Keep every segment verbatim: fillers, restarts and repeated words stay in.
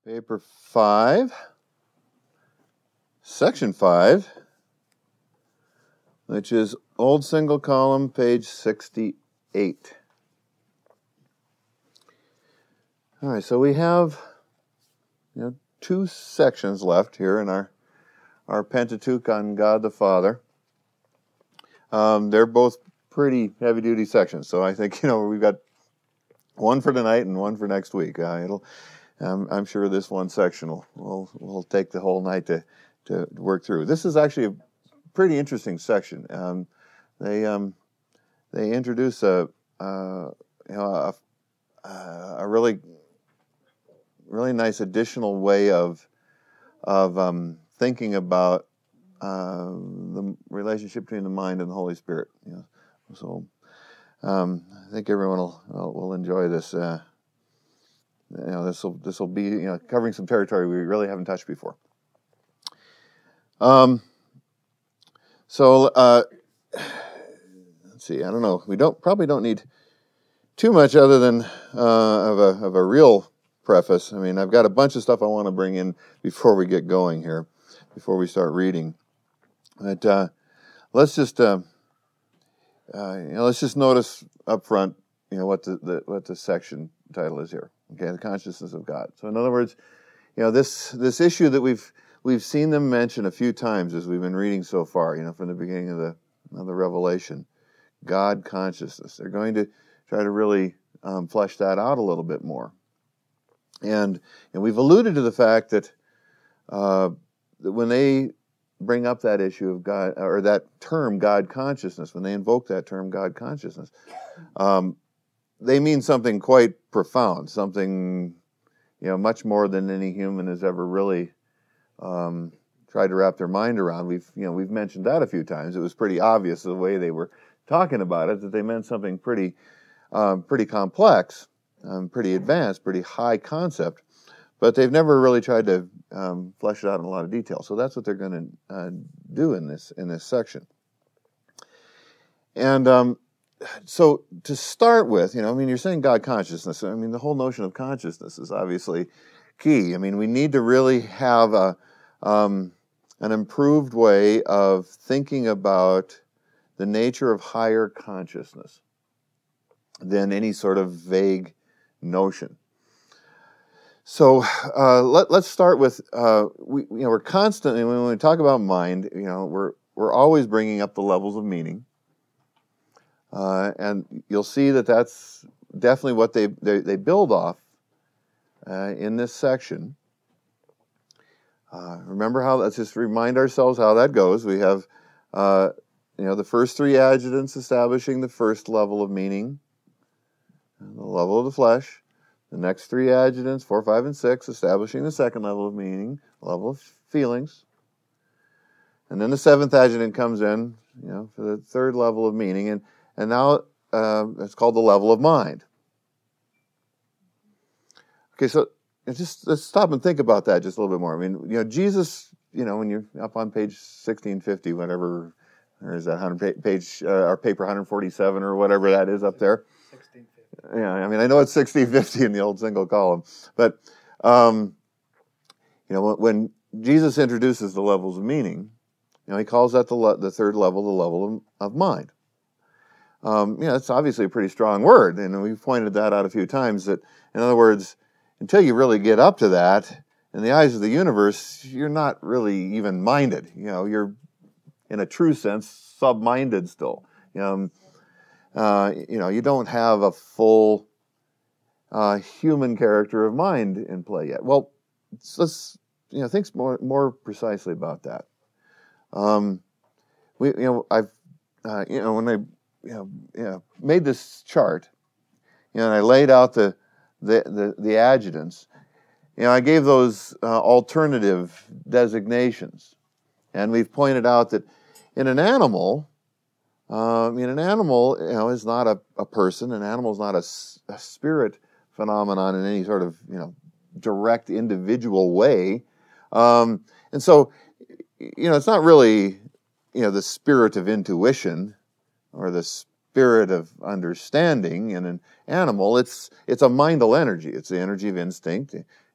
Paper five, section five, which is old single column, page sixty-eight. All right, so we have you know two sections left here in our our Pentateuch on God the Father. Um, they're both pretty heavy-duty sections, so I think you know we've got one for tonight and one for next week. Uh, it'll Um, I'm sure this one section will, will will take the whole night to to work through. This is actually a pretty interesting section. Um, they um, they introduce a uh, you know a, a really really nice additional way of of um, thinking about uh, the relationship between the mind and the Holy Spirit. You know, so um, I think everyone will will enjoy this. Uh, You know, this will this will be you know covering some territory we really haven't touched before. Um. So uh, let's see. I don't know. We don't probably don't need too much other than uh, of a of a real preface. I mean, I've got a bunch of stuff I want to bring in before we get going here, before we start reading. But uh, let's just uh, uh, you know let's just notice up front you know what the, the what the section title is here. Okay, the consciousness of God. So in other words, you know, this this issue that we've we've seen them mention a few times as we've been reading so far, you know, from the beginning of the of the Revelation, God consciousness. They're going to try to really um, flesh that out a little bit more. And and we've alluded to the fact that uh, that when they bring up that issue of God, or that term God consciousness, when they invoke that term God consciousness, um, they mean something quite profound, something, you know, much more than any human has ever really um, tried to wrap their mind around. We've, you know, we've mentioned that a few times. It was pretty obvious the way they were talking about it that they meant something pretty, um, pretty complex, um, pretty advanced, pretty high concept, but they've never really tried to um, flesh it out in a lot of detail. So that's what they're going to uh, do in this in this section. And um, So to start with, you know, I mean, you're saying God consciousness. I mean, the whole notion of consciousness is obviously key. I mean, we need to really have a um, an improved way of thinking about the nature of higher consciousness than any sort of vague notion. So uh, let, let's start with uh, we you know we're constantly when we talk about mind, you know, we're we're always bringing up the levels of meaning. Uh, and you'll see that that's definitely what they they, they build off uh, in this section. Uh, remember how? Let's just remind ourselves how that goes. We have, uh, you know, the first three adjutants establishing the first level of meaning, the level of the flesh. The next three adjutants, four, five, and six, establishing the second level of meaning, level of feelings. And then the seventh adjutant comes in, you know, for the third level of meaning, and And now uh, it's called the level of mind. Okay, so just let's stop and think about that just a little bit more. I mean, you know, Jesus, you know, when you're up on page sixteen fifty, whatever, or is that one hundred page, uh, or paper one forty-seven or whatever that is up there. sixteen fifty. Yeah, I mean, I know it's sixteen fifty in the old single column, but um, you know, when Jesus introduces the levels of meaning, you know, he calls that the le- the third level, the level of, of mind. Um, you know, it's obviously a pretty strong word, and we've pointed that out a few times, that, in other words, until you really get up to that, in the eyes of the universe, you're not really even minded. You know, you're, in a true sense, sub-minded still. You know, uh, you know, you don't have a full uh, human character of mind in play yet. Well, let's, you know, think more, more precisely about that. Um, we, you know, I've, uh, you know, when I, You know, you know, made this chart, you know, and I laid out the the the, the adjutants. You know, I gave those uh, alternative designations, and we've pointed out that in an animal, um, in an animal, you know, is not a, a person. An animal is not a, a spirit phenomenon in any sort of you know direct individual way, um, and so you know, it's not really you know the spirit of intuition or the spirit of understanding in an animal. It's it's a mindal energy. It's the energy of instinct,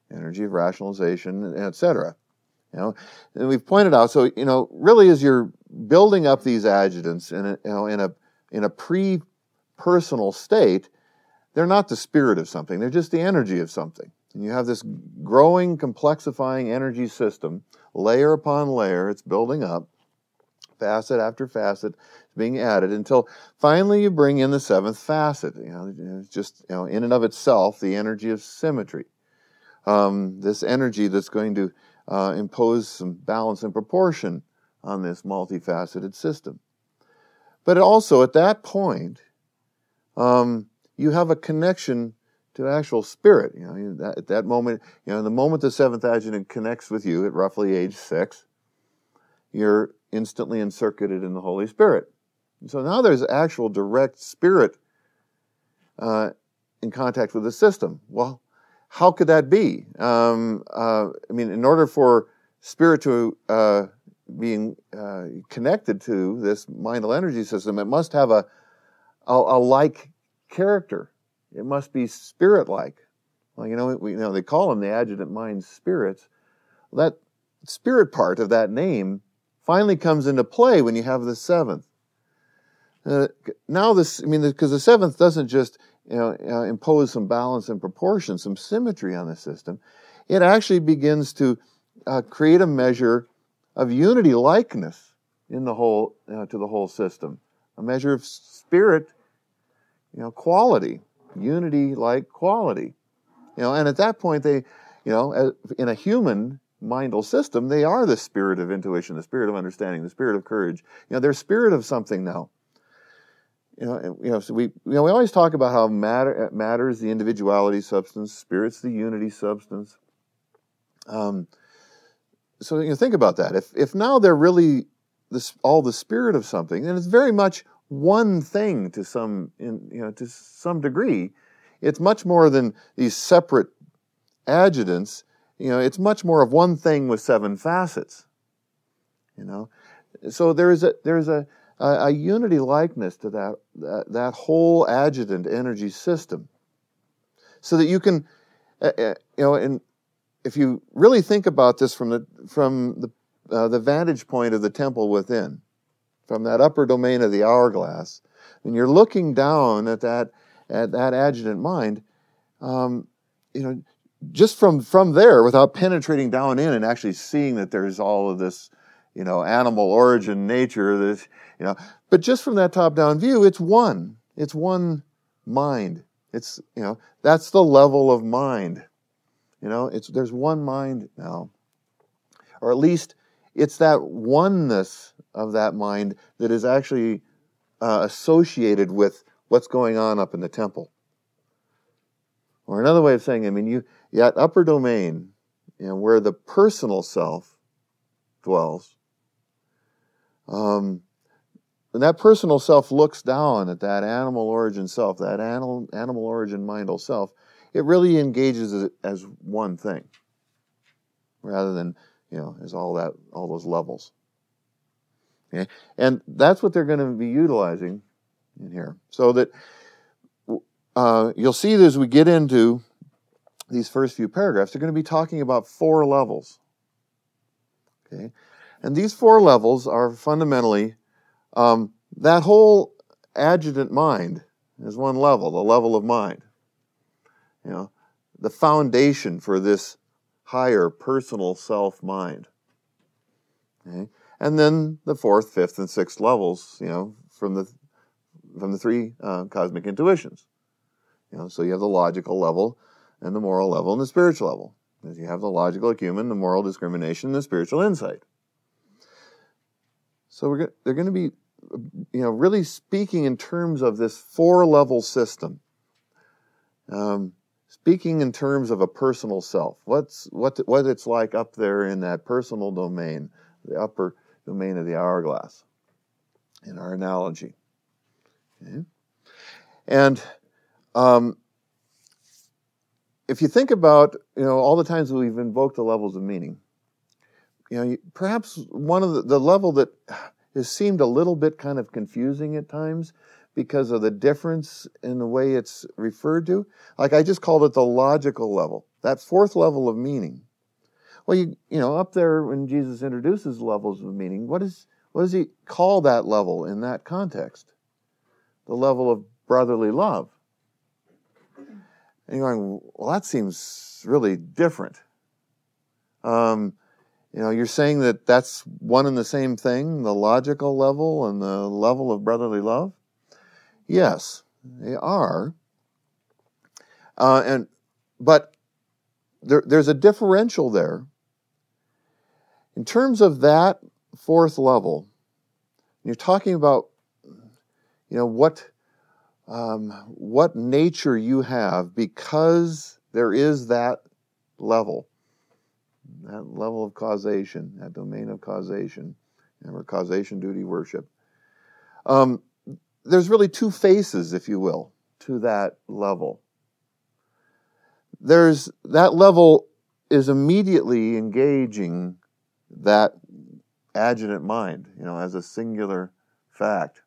energy of rationalization, et cetera. You know, and we've pointed out. So you know, really, as you're building up these adjutants in a, you know in a in a pre-personal state, they're not the spirit of something. They're just the energy of something. And you have this growing, complexifying energy system, layer upon layer. It's building up, facet after facet, being added until finally you bring in the seventh facet. You know, it's just you know, in and of itself, the energy of symmetry. Um, this energy that's going to uh, impose some balance and proportion on this multifaceted system. But also, at that point, um, you have a connection to actual spirit. You know, you, that, at that moment, you know, the moment the seventh adjutant connects with you at roughly age six, you're instantly encircuited in the Holy Spirit. And so now there's actual direct spirit uh, in contact with the system. Well, how could that be? Um, uh, I mean, in order for spirit to uh, being uh, connected to this mindal energy system, it must have a, a, a like character. It must be spirit-like. Well, you know, we, you know, they call them the adjutant mind spirits. That spirit part of that name finally comes into play when you have the seventh. Uh, now this, I mean, because the seventh doesn't just you know uh, impose some balance and proportion, some symmetry on the system. It actually begins to uh, create a measure of unity likeness in the whole uh, to the whole system, a measure of spirit, you know, quality, unity like quality, you know. And at that point, they, you know, as, in a human mindal system, they are the spirit of intuition, the spirit of understanding, the spirit of courage. You know, they're spirit of something now. You know, and, you know, so we, you know, we always talk about how matter matter is the individuality substance, spirit's the unity substance. Um, so you know, think about that. If if now they're really this all the spirit of something, then it's very much one thing to some, in, you know, to some degree. It's much more than these separate adjutants. You know, it's much more of one thing with seven facets. You know, so there is a there is a a, a unity likeness to that, that that whole adjutant energy system, so that you can, uh, uh, you know, and if you really think about this from the from the uh, the vantage point of the temple within, from that upper domain of the hourglass, and you're looking down at that at that adjutant mind, um, you know, just from from there, without penetrating down in and actually seeing that there's all of this, you know, animal origin nature, that, you know, but just from that top-down view, it's one. It's one mind. It's, you know, that's the level of mind. You know, it's there's one mind now, or at least it's that oneness of that mind that is actually uh, associated with what's going on up in the temple. Or another way of saying, I mean, you that upper domain, you know, where the personal self dwells. Um, when that personal self looks down at that animal origin self, that animal animal origin mindal self, it really engages it as one thing, rather than, you know, as all that all those levels. Okay? And that's what they're going to be utilizing in here, so that uh, you'll see that as we get into these first few paragraphs, they're going to be talking about four levels. Okay, and these four levels are fundamentally um, that whole adjutant mind is one level, the level of mind. You know, the foundation for this higher personal self-mind. Okay? And then the fourth, fifth, and sixth levels, you know, from the from the three uh, cosmic intuitions. You know, so you have the logical level, and the moral level, and the spiritual level. As you have the logical acumen, the moral discrimination, and the spiritual insight. So we're go- they're going to be, you know, really speaking in terms of this four-level system. Um, speaking in terms of a personal self. What's what what it's like up there in that personal domain, the upper domain of the hourglass, in our analogy. Okay? And um, if you think about, you know, all the times that we've invoked the levels of meaning, you know, perhaps one of the, the level that has seemed a little bit kind of confusing at times because of the difference in the way it's referred to, like I just called it the logical level. that fourth level of meaning. Well, you you know, up there when Jesus introduces levels of meaning, what is what does he call that level in that context? The level of brotherly love. And you're going, well, that seems really different. Um, you know, you're saying that that's one and the same thing, the logical level and the level of brotherly love? Yes, they are. Uh, and but there, there's a differential there. In terms of that fourth level, you're talking about, you know, what um, what nature you have because there is that level, that level of causation, that domain of causation, or causation, duty, worship. Um, there's really two faces, if you will, to that level. There's that level is immediately engaging that adjutant mind, you know, as a singular fact.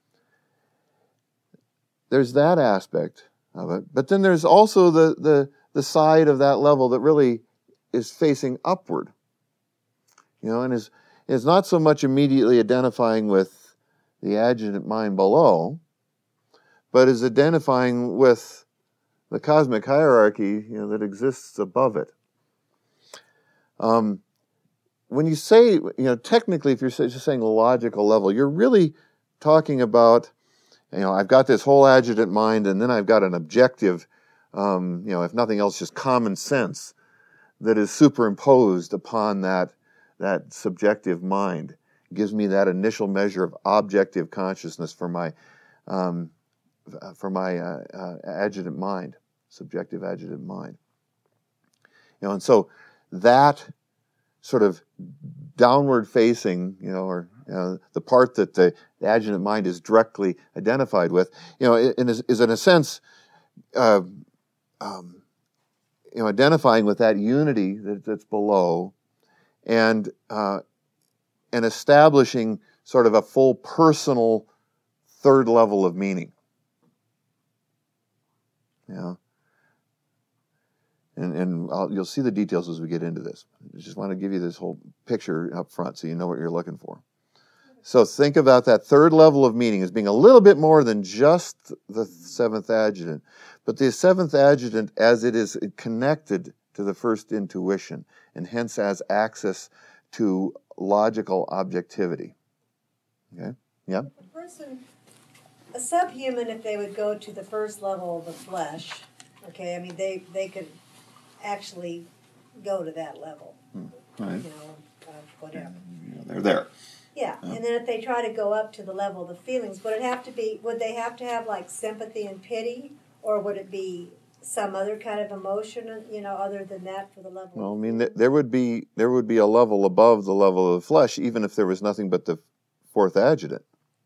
There's that aspect of it, but then there's also the the the side of that level that really is facing upward, you know, and is is not so much immediately identifying with the adjutant mind below, but is identifying with the cosmic hierarchy, you know, that exists above it. Um, when you say, you know, technically, if you're just saying logical level, you're really talking about, you know, I've got this whole adjutant mind, and then I've got an objective, um, you know, if nothing else, just common sense that is superimposed upon that that subjective mind. It gives me that initial measure of objective consciousness for my um, for my uh, uh, adjutant mind, subjective adjutant mind. You know, and so that sort of downward facing, you know, or you know, the part that the, the adjutant mind is directly identified with, you know, is, is in a sense, uh, um, you know, identifying with that unity that, that's below, and uh, and establishing sort of a full personal third level of meaning. You know, and and I'll, you'll see the details as we get into this. I just want to give you this whole picture up front so you know what you're looking for. So think about that third level of meaning as being a little bit more than just the seventh adjutant, but the seventh adjutant as it is connected to the first intuition, and hence has access to logical objectivity. Okay? Yeah? A person, a subhuman, if they would go to the first level of the flesh, okay, I mean, they, they could actually go to that level. Hmm. Right. You know, uh, whatever. Yeah, they're there. Yeah, Yeah. And then if they try to go up to the level of the feelings, would it have to be, would they have to have like sympathy and pity, or would it be some other kind of emotion, you know, other than that for the level? Well, I of mean, th- there would be there would be a level above the level of the flesh, even if there was nothing but the fourth adjutant.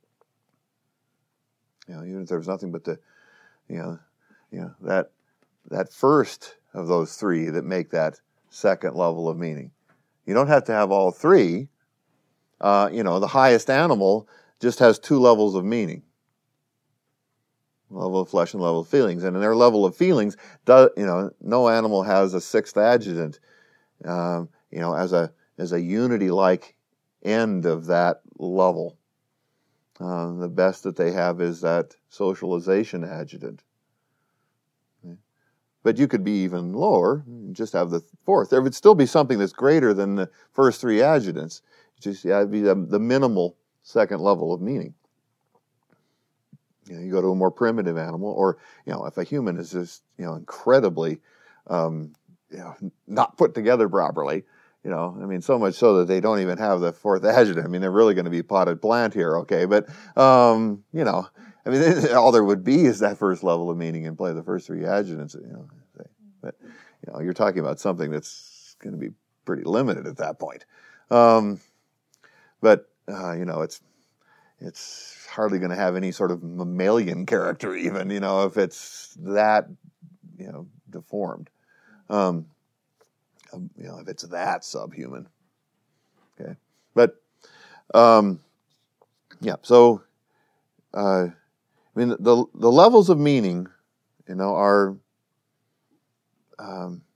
You know, even if there was nothing but the, you know, you know that that first of those three that make that second level of meaning. You don't have to have all three. Uh, you know, the highest animal just has two levels of meaning. Level of flesh and level of feelings. And in their level of feelings, do, you know, no animal has a sixth adjutant, um, you know, as a as a unity-like end of that level. Uh, the best that they have is that socialization adjutant. Okay. But you could be even lower, just have the fourth. There would still be something that's greater than the first three adjutants. Just yeah, it'd be the, the minimal second level of meaning. You know, you go to a more primitive animal, or you know, if a human is just you know incredibly, um, you know, not put together properly, you know, I mean, so much so that they don't even have the fourth adjutant. I mean, they're really going to be potted plant here, okay? But um, you know, I mean, all there would be is that first level of meaning and play the first three adjutants, you know. But you know, you're talking about something that's going to be pretty limited at that point. Um, But, uh, you know, it's it's hardly going to have any sort of mammalian character even, you know, if it's that, you know, deformed. Um, you know, if it's that subhuman. Okay. But, um, yeah, so, uh, I mean, the the levels of meaning, you know, are, um,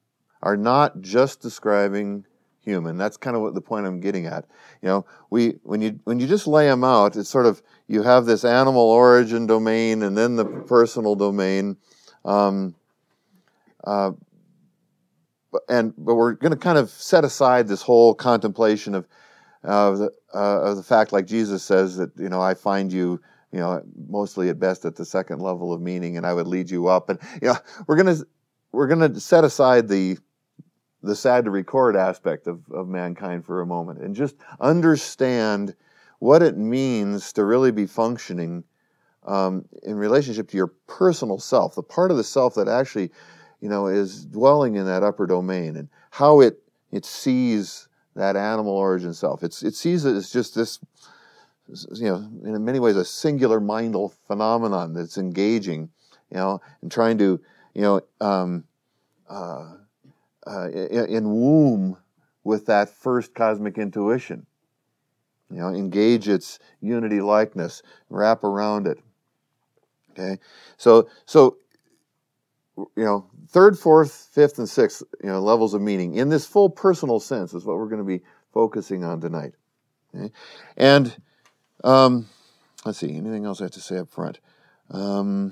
are not just describing human. That's kind of what the point I'm getting at. You know, we when you when you just lay them out, it's sort of you have this animal origin domain and then the personal domain, um, uh, and but we're going to kind of set aside this whole contemplation of uh, the uh, of the fact, like Jesus says that you know I find you you know mostly at best at the second level of meaning, and I would lead you up, and you know we're going to we're going to set aside the the sad to record aspect of, of mankind for a moment and just understand what it means to really be functioning um, in relationship to your personal self, the part of the self that actually, you know, is dwelling in that upper domain, and how it it sees that animal origin self. It's it sees it as just this, you know, in many ways a singular mindal phenomenon that's engaging, you know, and trying to, you know, um, uh, Uh, in, in womb with that first cosmic intuition. You know, engage its unity likeness, wrap around it. Okay, so so you know, third, fourth, fifth, and sixth, you know, levels of meaning in this full personal sense is what we're going to be focusing on tonight. Okay, and um, let's see, anything else I have to say up front? Um,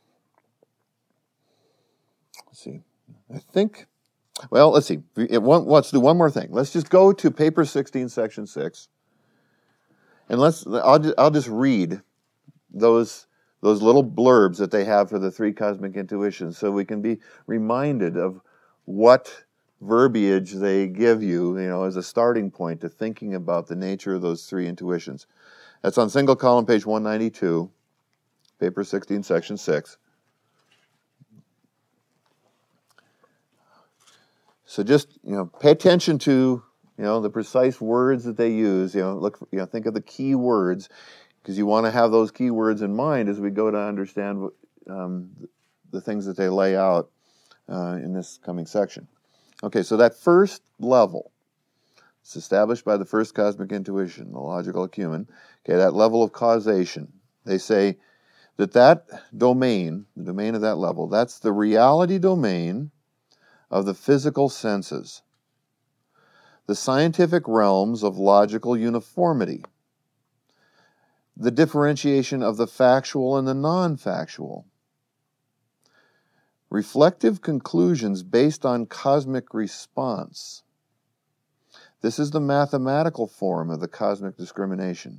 let's see, I think. Well, let's see. Let's do one more thing. Let's just go to paper sixteen, section six, and let's. I'll just, I'll just read those those little blurbs that they have for the three cosmic intuitions, so we can be reminded of what verbiage they give you, you know, as a starting point to thinking about the nature of those three intuitions. That's on single column, page one ninety-two, paper sixteen, section six. So just, you know, pay attention to, you know, the precise words that they use. You know, look, for, you know, think of the key words, because you want to have those key words in mind as we go to understand um, the things that they lay out uh, in this coming section. Okay, so that first level, it's established by the first cosmic intuition, the logical acumen. Okay, that level of causation. They say that that domain, the domain of that level, that's the reality domain of the physical senses, the scientific realms of logical uniformity, the differentiation of the factual and the non-factual, reflective conclusions based on cosmic response. This is the mathematical form of the cosmic discrimination.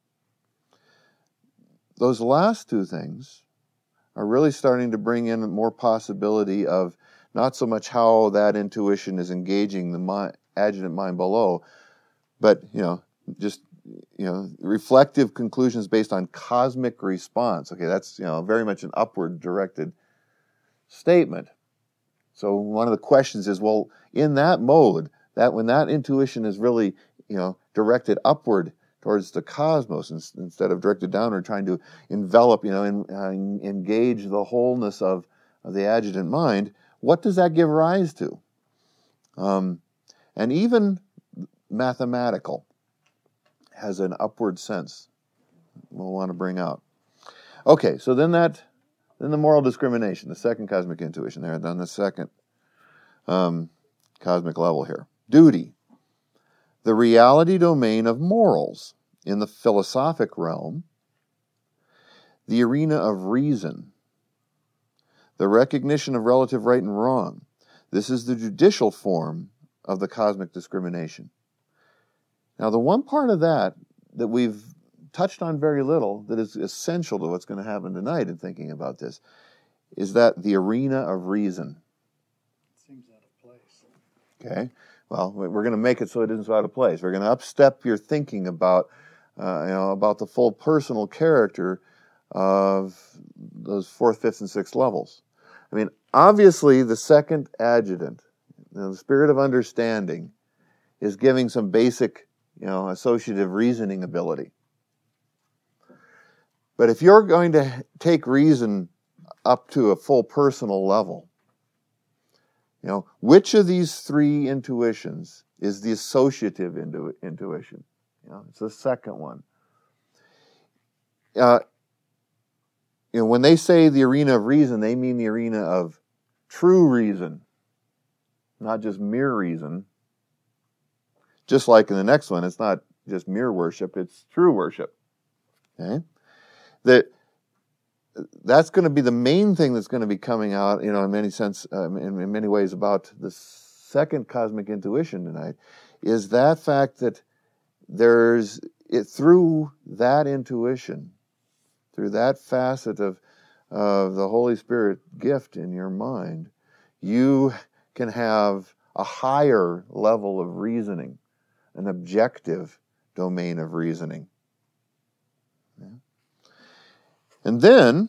Those last two things are really starting to bring in more possibility of not so much how that intuition is engaging the mind, adjutant mind below, but, you know, just, you know, reflective conclusions based on cosmic response. Okay, that's, you know, very much an upward directed statement. So one of the questions is, well, in that mode, that when that intuition is really, you know, directed upward towards the cosmos instead of directed downward, trying to envelop, you know, and uh, engage the wholeness of, of the adjutant mind, what does that give rise to? Um, and even mathematical has an upward sense we'll want to bring out. Okay, so then that, then the moral discrimination, the second cosmic intuition there, then the second um, cosmic level here. Duty, the reality domain of morals in the philosophic realm, the arena of reason, the recognition of relative right and wrong. This is the judicial form of the cosmic discrimination. Now, the one part of that that we've touched on very little, that is essential to what's going to happen tonight in thinking about this, is that the arena of reason. Seems out of place. Okay. Well, we're going to make it so it isn't out of place. We're going to upstep your thinking about, uh, you know, about the full personal character of those fourth, fifth, and sixth levels. I mean, obviously, the second adjutant, you know, the spirit of understanding, is giving some basic, you know, associative reasoning ability. But if you're going to take reason up to a full personal level, you know, which of these three intuitions is the associative intu- intuition? You know, it's the second one. Uh, you know, when they say the arena of reason, they mean the arena of true reason. not just mere reason. Just like in the next one, it's not just mere worship, it's true worship. Okay? That that's going to be the main thing that's going to be coming out, you know, in many sense, um, in, in many ways about the second cosmic intuition tonight, is that fact that there's, it, through that intuition, through that facet of, of the Holy Spirit gift in your mind, you can have a higher level of reasoning, an objective domain of reasoning. Yeah. And then,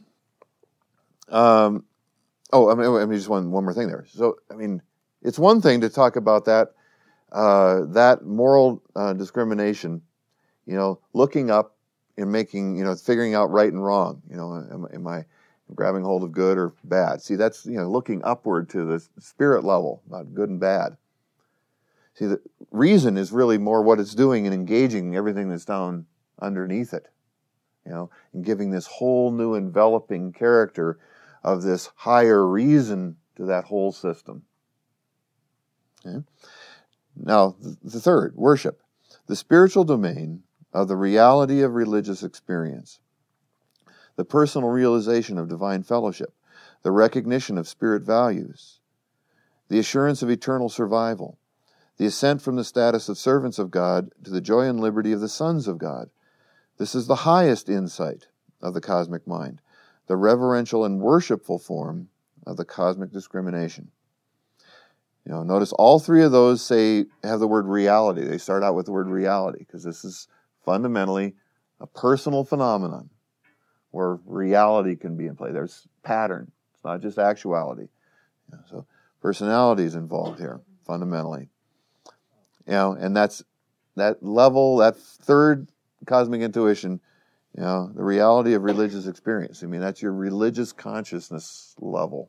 um, oh, I mean, I mean, just one one more thing there. So, I mean, it's one thing to talk about that uh, that moral uh, discrimination, you know, looking up and making, you know, figuring out right and wrong. You know, am, am I grabbing hold of good or bad? See, that's, you know, looking upward to the spirit level, not good and bad. See, the reason is really more what it's doing and engaging everything that's down underneath it, you know, and giving this whole new enveloping character of this higher reason to that whole system. Okay? Now, the third, worship, the spiritual domain of the reality of religious experience, the personal realization of divine fellowship, the recognition of spirit values, the assurance of eternal survival, the ascent from the status of servants of God to the joy and liberty of the sons of God. This is the highest insight of the cosmic mind, the reverential and worshipful form of the cosmic discrimination. You know, notice all three of those say have the word reality. They start out with the word reality because this is fundamentally a personal phenomenon where reality can be in play. There's pattern. It's not just actuality. You know, so personality is involved here fundamentally. You know, and that's that level, that third cosmic intuition, you know, the reality of religious experience. I mean, that's your religious consciousness level.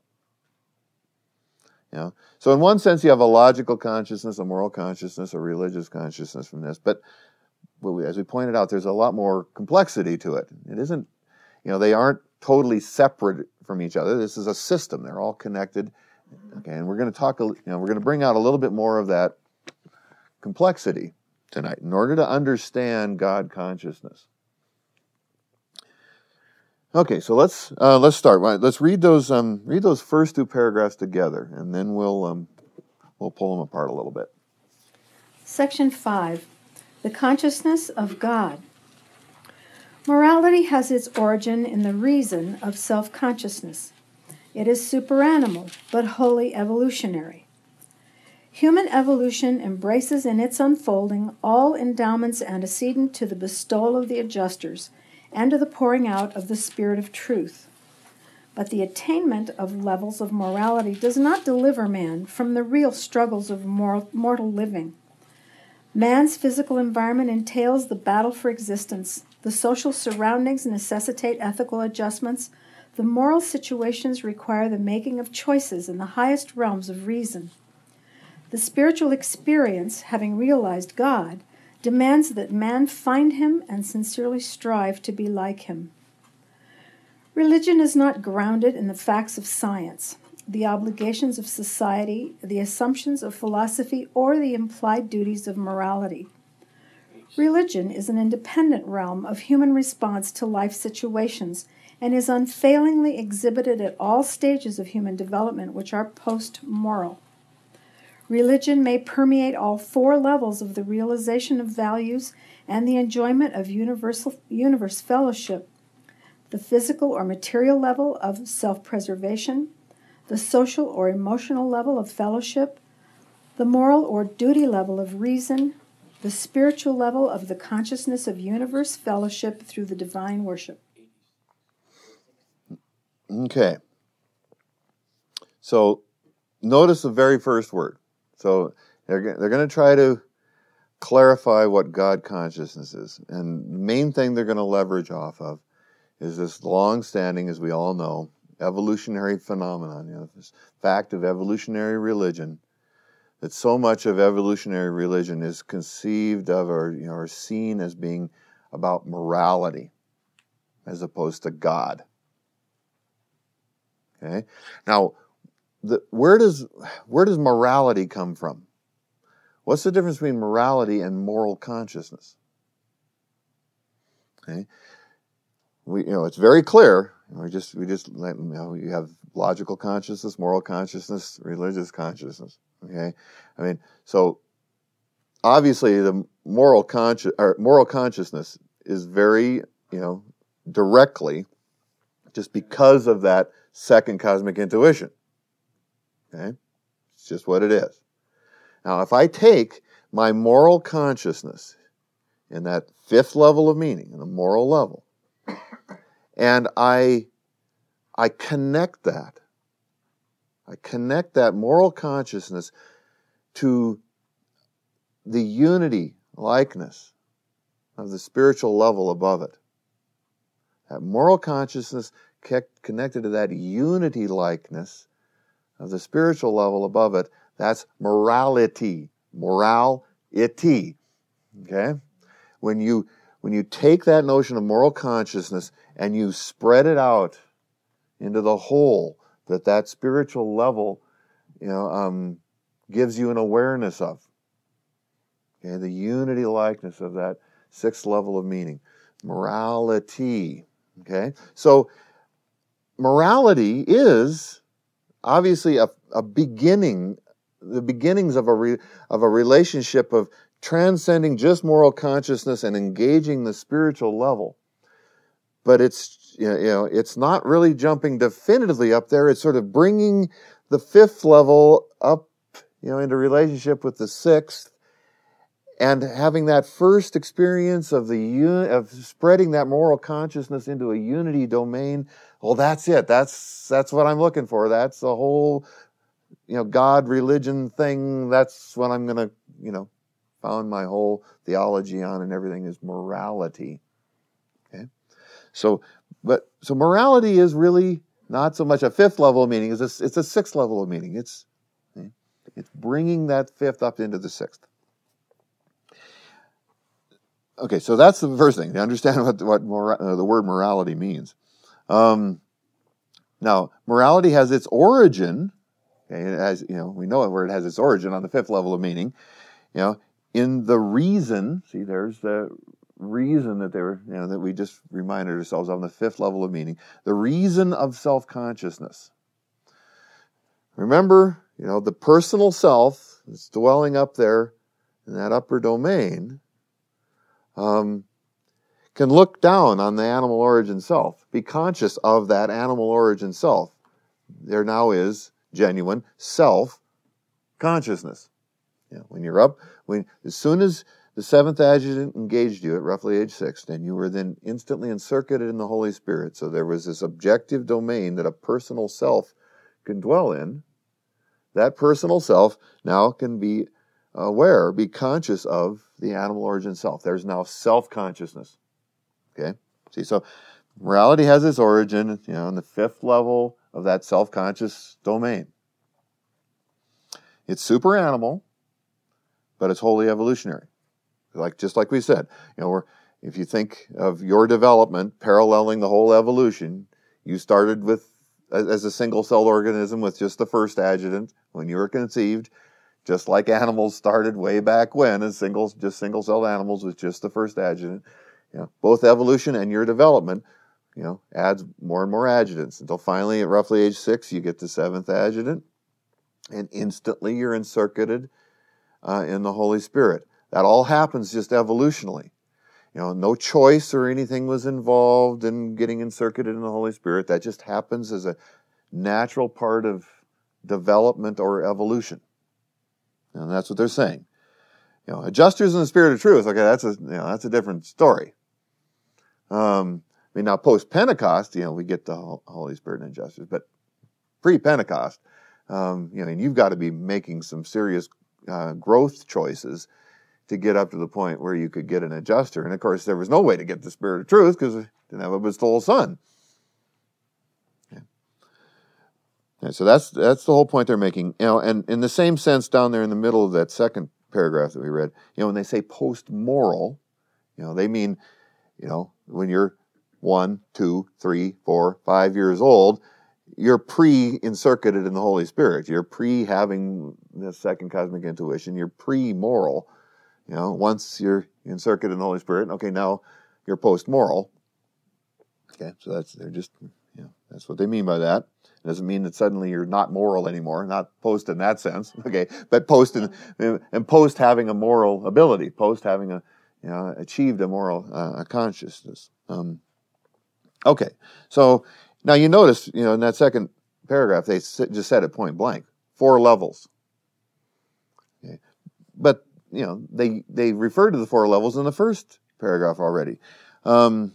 You know, so in one sense, you have a logical consciousness, a moral consciousness, a religious consciousness from this. But as we pointed out, there's a lot more complexity to it. It isn't, you know, they aren't totally separate from each other. This is a system. They're all connected. Okay, and we're going to talk, you know, we're going to bring out a little bit more of that complexity tonight in order to understand God consciousness. Okay, so let's uh, let's start. Let's read those um, read those first two paragraphs together, and then we'll um, we'll pull them apart a little bit. Section five: The consciousness of God. Morality has its origin in the reason of self-consciousness. It is superanimal, but wholly evolutionary. Human evolution embraces in its unfolding all endowments antecedent to the bestowal of the adjusters and to the pouring out of the spirit of truth. But the attainment of levels of morality does not deliver man from the real struggles of moral, mortal living. Man's physical environment entails the battle for existence. The social surroundings necessitate ethical adjustments. The moral situations require the making of choices in the highest realms of reason. The spiritual experience, having realized God, demands that man find him and sincerely strive to be like him. Religion is not grounded in the facts of science, the obligations of society, the assumptions of philosophy, or the implied duties of morality. Religion is an independent realm of human response to life situations and is unfailingly exhibited at all stages of human development which are post-moral. Religion may permeate all four levels of the realization of values and the enjoyment of universal universe fellowship: the physical or material level of self-preservation, the social or emotional level of fellowship, the moral or duty level of reason, the spiritual level of the consciousness of universe fellowship through the divine worship. Okay. So notice the very first word. So they're, they're going to try to clarify what God consciousness is. And the main thing they're going to leverage off of is this long-standing, as we all know, evolutionary phenomenon, you know, this fact of evolutionary religion, that so much of evolutionary religion is conceived of or, you know, or seen as being about morality as opposed to God. Okay? Now, the, where does where does morality come from? What's the difference between morality and moral consciousness? Okay, we you know it's very clear. We just we just you know you have logical consciousness, moral consciousness, religious consciousness. Okay, I mean so obviously the moral consci- or moral consciousness is very you know directly just because of that second cosmic intuition. Okay, it's just what it is. Now, if I take my moral consciousness in that fifth level of meaning, in the moral level, and I, I connect that, I connect that moral consciousness to the unity, likeness of the spiritual level above it. That moral consciousness connected to that unity likeness of the spiritual level above it, that's morality. Morality. Okay? When you when you take that notion of moral consciousness and you spread it out into the whole that that spiritual level, you know, um, gives you an awareness of. Okay, the unity likeness of that sixth level of meaning. Morality. Okay? So morality is obviously a, a beginning, the beginnings of a re, of a relationship of transcending just moral consciousness and engaging the spiritual level. But it's you know it's not really jumping definitively up there. It's sort of bringing the fifth level up, you know, into relationship with the sixth, and having that first experience of the un- of spreading that moral consciousness into a unity domain. Well, that's it. That's that's what I'm looking for. That's the whole, you know, God religion thing. That's what I'm going to, you know, found my whole theology on, and everything is morality. Okay, so but so morality is really not so much a fifth level of meaning. It's a, it's a sixth level of meaning. It's okay? It's bringing that fifth up into the sixth. Okay, so that's the first thing, to understand what, what mora- uh, the word morality means. Um, now, morality has its origin, okay, it has, you know, we know where it has its origin on the fifth level of meaning, you know, in the reason, see, there's the reason that they were, you know, that we just reminded ourselves of on the fifth level of meaning, the reason of self-consciousness. Remember, you know, the personal self that's dwelling up there in that upper domain, Um, can look down on the animal origin self, be conscious of that animal origin self. There now is genuine self-consciousness. You know, when you're up, when as soon as the seventh adjutant engaged you at roughly age six, then you were then instantly encircuited in the Holy Spirit. So there was this objective domain that a personal self can dwell in. That personal self now can be aware, be conscious of the animal origin self. There's now self-consciousness. Okay? See, so morality has its origin, you know, in the fifth level of that self-conscious domain. It's super animal, but it's wholly evolutionary. Like just like we said, you know, we're, if you think of your development paralleling the whole evolution, you started with as a single-celled organism with just the first adjutant when you were conceived. Just like animals started way back when as single, just single-celled animals with just the first adjutant. You know, both evolution and your development, you know, adds more and more adjutants until finally at roughly age six you get the seventh adjutant, and instantly you're encircuited uh, in the Holy Spirit. That all happens just evolutionally. You know, no choice or anything was involved in getting encircuited in the Holy Spirit. That just happens as a natural part of development or evolution. And that's what they're saying. You know, adjusters in the spirit of truth. Okay, that's a you know that's a different story. Um, I mean, now post Pentecost, you know, we get the Holy Spirit and adjusters, but pre Pentecost, um, you know, and you've got to be making some serious uh, growth choices to get up to the point where you could get an adjuster. And of course, there was no way to get the spirit of truth because we didn't have a bestowal son. And so that's that's the whole point they're making. You know, and in the same sense, down there in the middle of that second paragraph that we read, you know, when they say post-moral, you know, they mean, you know, when you're one, two, three, four, five years old, you're pre-encircuited in the Holy Spirit. You're pre-having the second cosmic intuition. You're pre-moral. You know, once you're encircuited in the Holy Spirit, okay, now you're post-moral. Okay, so that's, they're just, you know, that's what they mean by that. It doesn't mean that suddenly you're not moral anymore, not post in that sense, okay, but post in, and post having a moral ability, post having a, you know, achieved a moral uh, consciousness. Um, okay, so now you notice, you know, in that second paragraph, they just said it point blank, four levels. Okay, but you know, they they referred to the four levels in the first paragraph already. Um,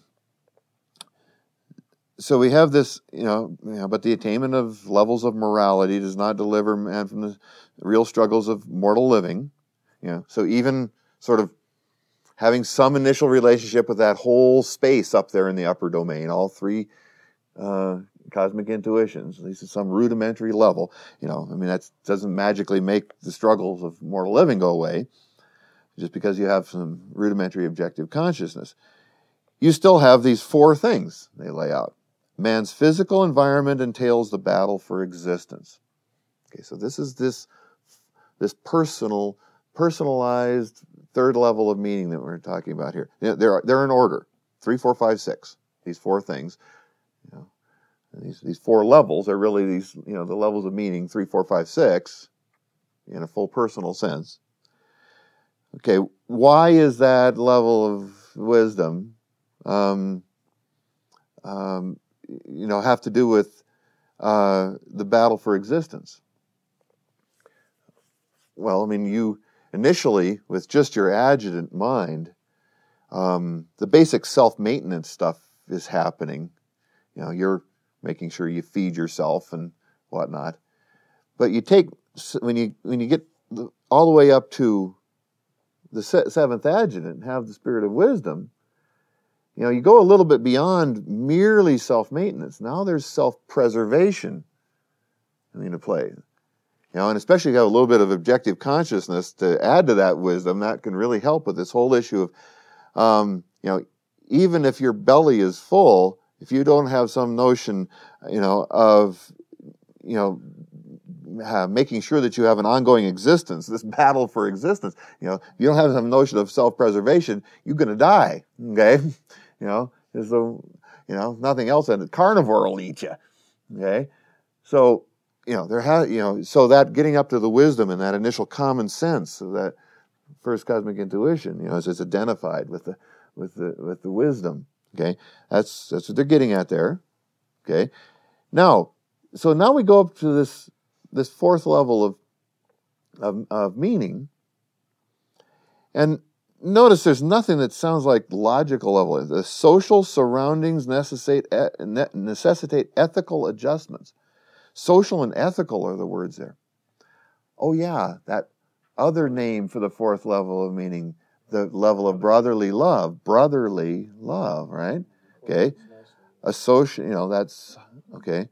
So we have this, you know, you know, but the attainment of levels of morality does not deliver man from the real struggles of mortal living. You know, so even sort of having some initial relationship with that whole space up there in the upper domain, all three uh, cosmic intuitions, at least at some rudimentary level, you know, I mean, that doesn't magically make the struggles of mortal living go away, just because you have some rudimentary objective consciousness. You still have these four things they lay out. Man's physical environment entails the battle for existence. Okay, so this is this this personal, personalized third level of meaning that we're talking about here. You know, they're they're in order: three, four, five, six. These four things. You know, these these four levels are really these, you know, the levels of meaning: three, four, five, six, in a full personal sense. Okay, why is that level of wisdom? Um, um, you know, have to do with uh, the battle for existence. Well, I mean, you initially, with just your adjutant mind, um, the basic self-maintenance stuff is happening. You know, you're making sure you feed yourself and whatnot. But you take, when you when you get all the way up to the seventh adjutant and have the spirit of wisdom, you know, you go a little bit beyond merely self-maintenance. Now there's self-preservation into play. You know, and especially if you have a little bit of objective consciousness to add to that wisdom, that can really help with this whole issue of, um, you know, even if your belly is full, if you don't have some notion, you know, of, you know, Uh, making sure that you have an ongoing existence, this battle for existence. You know, if you don't have some notion of self-preservation, you're going to die. Okay, you know, there's the, you know, nothing else, and the carnivore will eat you. Okay, so you know there has, you know, so that getting up to the wisdom and that initial common sense of that first cosmic intuition, you know, as it's identified with the with the with the wisdom. Okay, that's that's what they're getting at there. Okay, now, so now we go up to this. This fourth level of, of of meaning, and notice there's nothing that sounds like logical level. The social surroundings necessitate necessitate ethical adjustments. Social and ethical are the words there. Oh yeah, that other name for the fourth level of meaning, the level of brotherly love. Brotherly love, right? Okay, a social, you know, that's okay.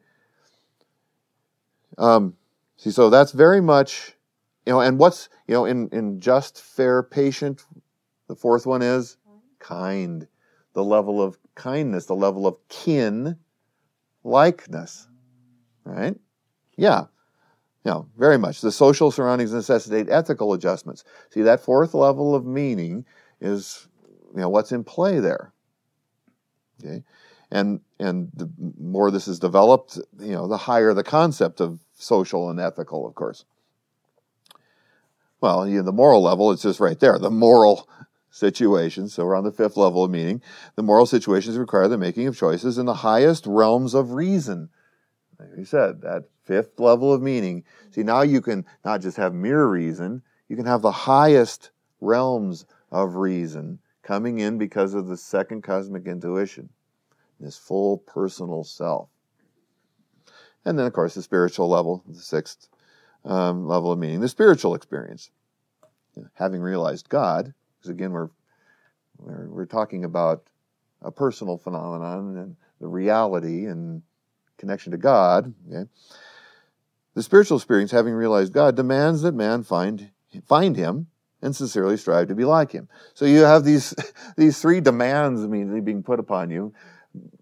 Um. See, so that's very much, you know, and what's, you know, in, in just, fair, patient, the fourth one is kind. The level of kindness, the level of kin likeness, right? Yeah, you know, very much. The social surroundings necessitate ethical adjustments. See, that fourth level of meaning is, you know, what's in play there, okay? And, and the more this is developed, you know, the higher the concept of social and ethical, of course. Well, you know, the moral level, it's just right there. The moral situations, so we're on the fifth level of meaning. The moral situations require the making of choices in the highest realms of reason. Like we said, that fifth level of meaning. See, now you can not just have mere reason, you can have the highest realms of reason coming in because of the second cosmic intuition, this full personal self. And then, of course, the spiritual level, the sixth um, level of meaning, the spiritual experience. You know, having realized God, because again, we're, we're we're talking about a personal phenomenon and the reality and connection to God. Okay? The spiritual experience, having realized God, demands that man find find Him and sincerely strive to be like Him. So you have these these three demands immediately being put upon you.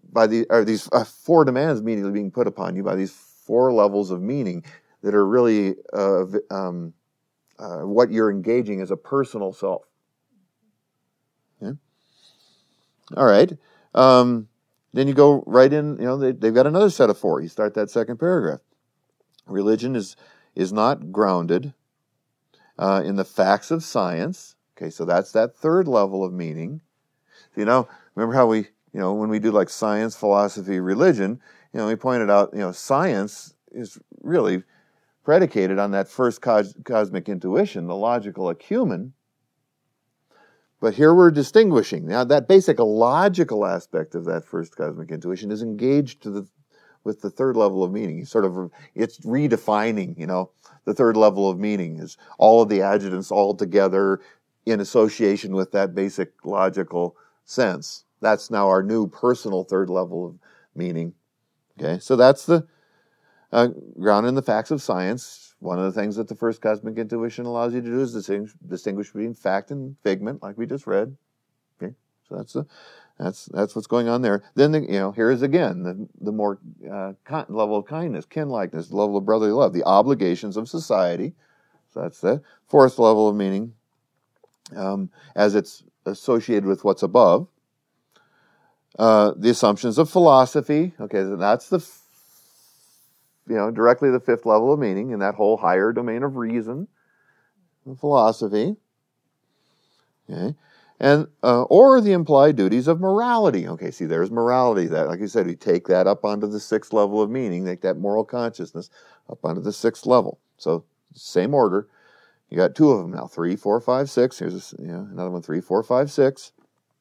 by the or these uh, four demands immediately being put upon you by these four levels of meaning that are really uh, um, uh, what you're engaging as a personal self. Okay? All right. Um, then you go right in. You know they, they've got another set of four. You start that second paragraph. Religion is is not grounded uh, in the facts of science. Okay, so that's that third level of meaning. You know, remember how we, you know, when we do like science, philosophy, religion, you know, we pointed out, you know, science is really predicated on that first cos- cosmic intuition, the logical acumen. But here we're distinguishing. Now, that basic logical aspect of that first cosmic intuition is engaged to the with the third level of meaning. Sort of, it's redefining, you know, the third level of meaning is all of the adjutants all together in association with that basic logical sense. That's now our new personal third level of meaning. Okay, so that's the uh, grounded in the facts of science. One of the things that the first cosmic intuition allows you to do is distinguish, distinguish between fact and figment, like we just read. Okay, so that's the that's that's what's going on there. Then the, you know, here is again the the more uh, con- level of kindness, kin likeness, the level of brotherly love, the obligations of society. So that's the fourth level of meaning, um, as it's associated with what's above. Uh, the assumptions of philosophy. Okay, that's the, f- you know, directly the fifth level of meaning in that whole higher domain of reason, philosophy. Okay, and uh, or the implied duties of morality. Okay, see, there's morality. That, like I said, we take that up onto the sixth level of meaning, take that moral consciousness up onto the sixth level. So, same order. You got two of them now: three, four, five, six. Here's a, you know, another one: three, four, five, six.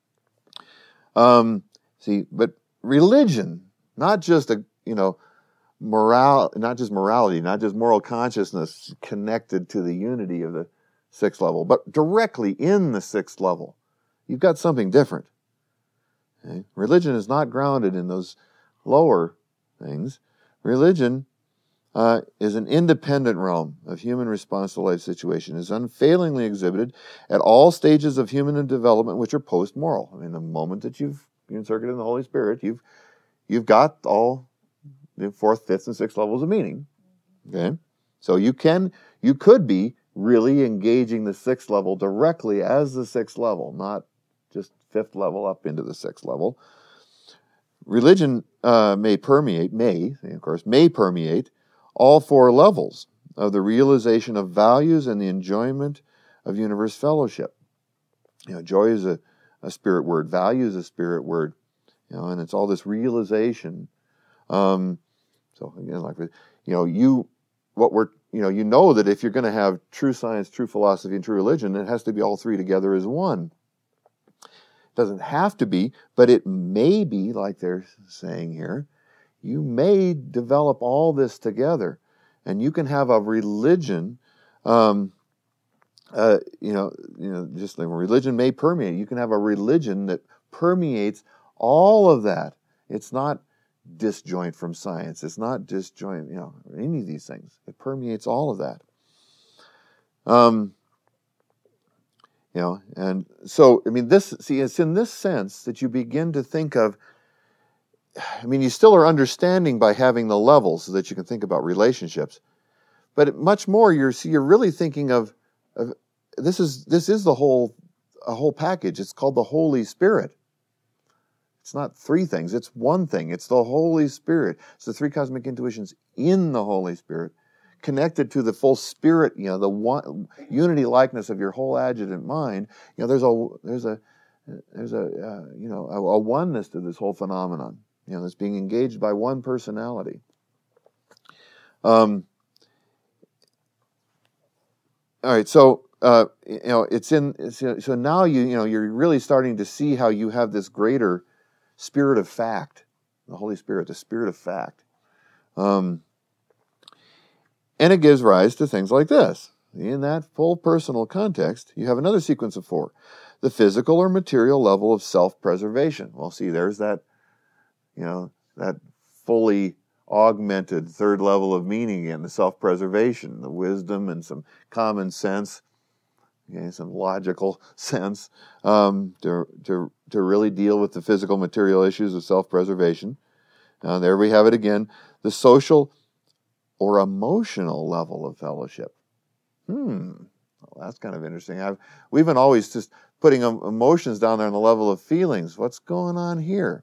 Um, see, but religion, not just a you know, moral, not just morality, not just moral consciousness connected to the unity of the sixth level, but directly in the sixth level, you've got something different. Okay? Religion is not grounded in those lower things. Religion Uh, is an independent realm of human response to life situation, is unfailingly exhibited at all stages of human development, which are post-moral. I mean, the moment that you've been circuited in the Holy Spirit, you've you've got all the fourth, fifth, and sixth levels of meaning. Okay, so you can you could be really engaging the sixth level directly as the sixth level, not just fifth level up into the sixth level. Religion uh, may permeate, may of course, may permeate all four levels of the realization of values and the enjoyment of universe fellowship. You know, joy is a, a spirit word, value is a spirit word, you know, and it's all this realization. Um, so again, like, you know, you, what we're, you know, you know that if you're going to have true science, true philosophy, and true religion, it has to be all three together as one. It doesn't have to be, but it may be, like they're saying here. You may develop all this together, and you can have a religion, um, uh, you know, you know, just like religion may permeate. You can have a religion that permeates all of that. It's not disjoint from science. It's not disjoint, you know, any of these things. It permeates all of that. Um, you know, and so, I mean, this, see, it's in this sense that you begin to think of, I mean, you still are understanding by having the levels so that you can think about relationships, but much more, you're see, you're really thinking of, of this is this is the whole a whole package. It's called the Holy Spirit. It's not three things; it's one thing. It's the Holy Spirit. It's the three cosmic intuitions in the Holy Spirit, connected to the full Spirit. You know, the one unity likeness of your whole adjutant mind. You know, there's a there's a there's a uh, you know a, a oneness to this whole phenomenon. You know, that's being engaged by one personality. Um, all right, so uh, you know, it's in. It's, so now you you know you're really starting to see how you have this greater spirit of fact, the Holy Spirit, the spirit of fact, um, and it gives rise to things like this. In that full personal context, you have another sequence of four: the physical or material level of self-preservation. Well, see, there's that. You know, that fully augmented third level of meaning again, the self-preservation, the wisdom and some common sense, okay, some logical sense, um, to, to, to really deal with the physical material issues of self-preservation. Now, there we have it again, the social or emotional level of fellowship. Hmm, well, that's kind of interesting. I've, we've been always just putting emotions down there on the level of feelings. What's going on here?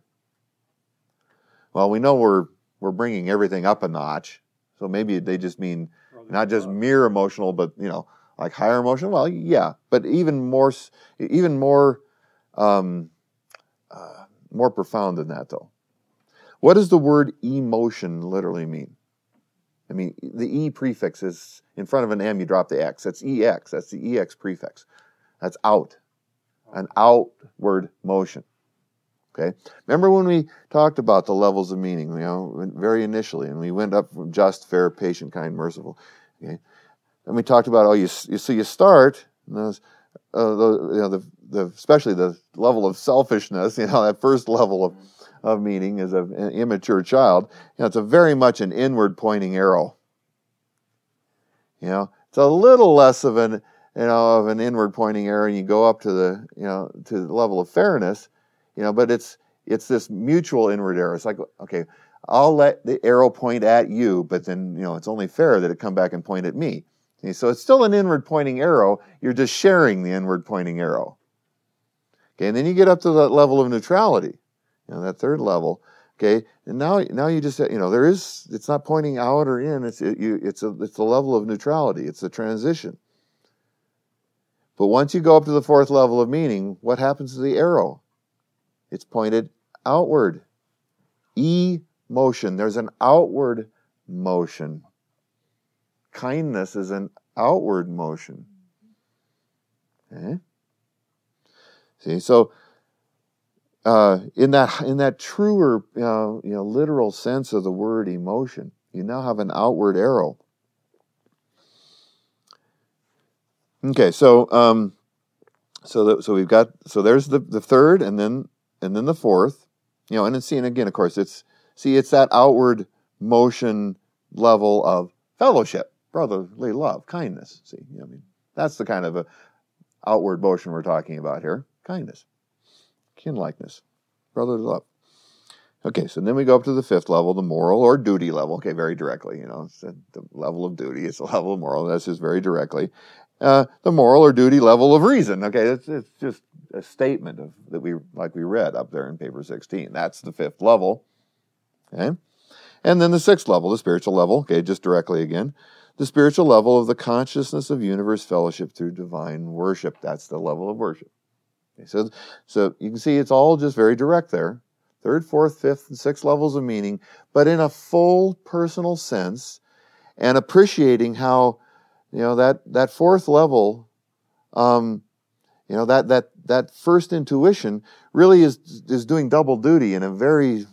Well, we know we're we're bringing everything up a notch, so maybe they just mean not just mere emotional, but you know, like higher emotional. Well, yeah, but even more, even more, um, uh, more profound than that, though. What does the word emotion literally mean? I mean, the E prefix is in front of an M. You drop the X. That's E X. That's the E X prefix. That's out, an outward motion. Okay. Remember when we talked about the levels of meaning, you know, very initially, and we went up from just, fair, patient, kind, merciful. Okay. And we talked about, oh, you, you so you start, and those, uh, the, you know, the, the especially the level of selfishness, you know, that first level of, of meaning as an immature child. You know, it's a very much an inward pointing arrow. You know, it's a little less of an, you know, of an inward pointing arrow, and you go up to the, you know, to the level of fairness. You know, but it's it's this mutual inward arrow. It's like, okay, I'll let the arrow point at you, but then, you know, it's only fair that it come back and point at me. Okay, so it's still an inward pointing arrow. You're just sharing the inward pointing arrow. Okay, and then you get up to that level of neutrality, you know, that third level. Okay, and now now you just, you know, there is, it's not pointing out or in. It's it, you, it's a it's a level of neutrality. It's a transition. But once you go up to the fourth level of meaning, what happens to the arrow? It's pointed outward. E-motion. There's an outward motion. Kindness is an outward motion. Okay? See, so uh, in that in that truer, you know, you know, literal sense of the word emotion, you now have an outward arrow. Okay, so um, so that, so we've got so there's the the third, and then. And then the fourth, you know, and then see, and again, of course, it's, see, it's that outward motion level of fellowship, brotherly love, kindness. See, I mean, that's the kind of a outward motion we're talking about here. Kindness, kinlikeness, brotherly love. Okay, so then we go up to the fifth level, the moral or duty level. Okay, very directly, you know, it's the, the level of duty. It's the level of moral. That's just very directly. Uh, the moral or duty level of reason. Okay, it's, it's just a statement of that we like we read up there in paper sixteen. That's the fifth level. Okay, and then the sixth level, the spiritual level. Okay, just directly again, the spiritual level of the consciousness of universe fellowship through divine worship. That's the level of worship. Okay, so so you can see it's all just very direct there. Third, fourth, fifth, and sixth levels of meaning, but in a full personal sense, and appreciating how, you know, that that fourth level. Um, You know, that that that first intuition really is is doing double duty in a very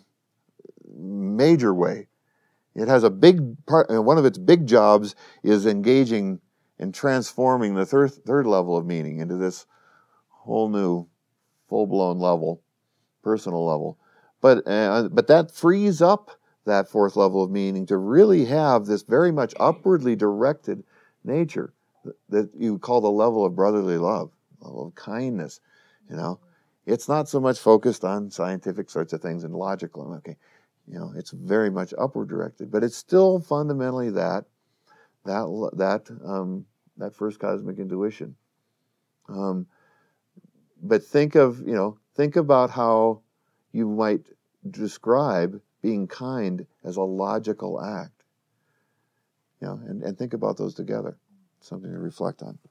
major way. It has a big part, one of its big jobs is engaging and transforming the third third level of meaning into this whole new, full-blown level, personal level. But uh, but that frees up that fourth level of meaning to really have this very much upwardly directed nature that you call the level of brotherly love. Of kindness, you know, it's not so much focused on scientific sorts of things and logical. Okay, you know, it's very much upward directed, but it's still fundamentally that that that um, that first cosmic intuition. Um, but think of you know think about how you might describe being kind as a logical act. You know, and, and think about those together. Something to reflect on.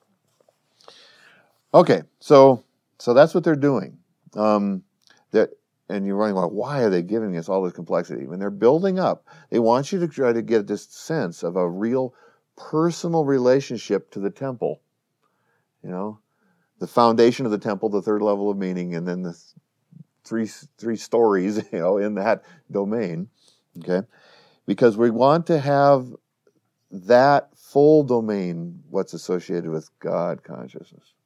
Okay, so so that's what they're doing. Um, that and you're wondering, well, why are they giving us all this complexity? When they're building up, they want you to try to get this sense of a real personal relationship to the temple. You know, the foundation of the temple, the third level of meaning, and then the three three stories, you know, in that domain. Okay, because we want to have that full domain, what's associated with God consciousness.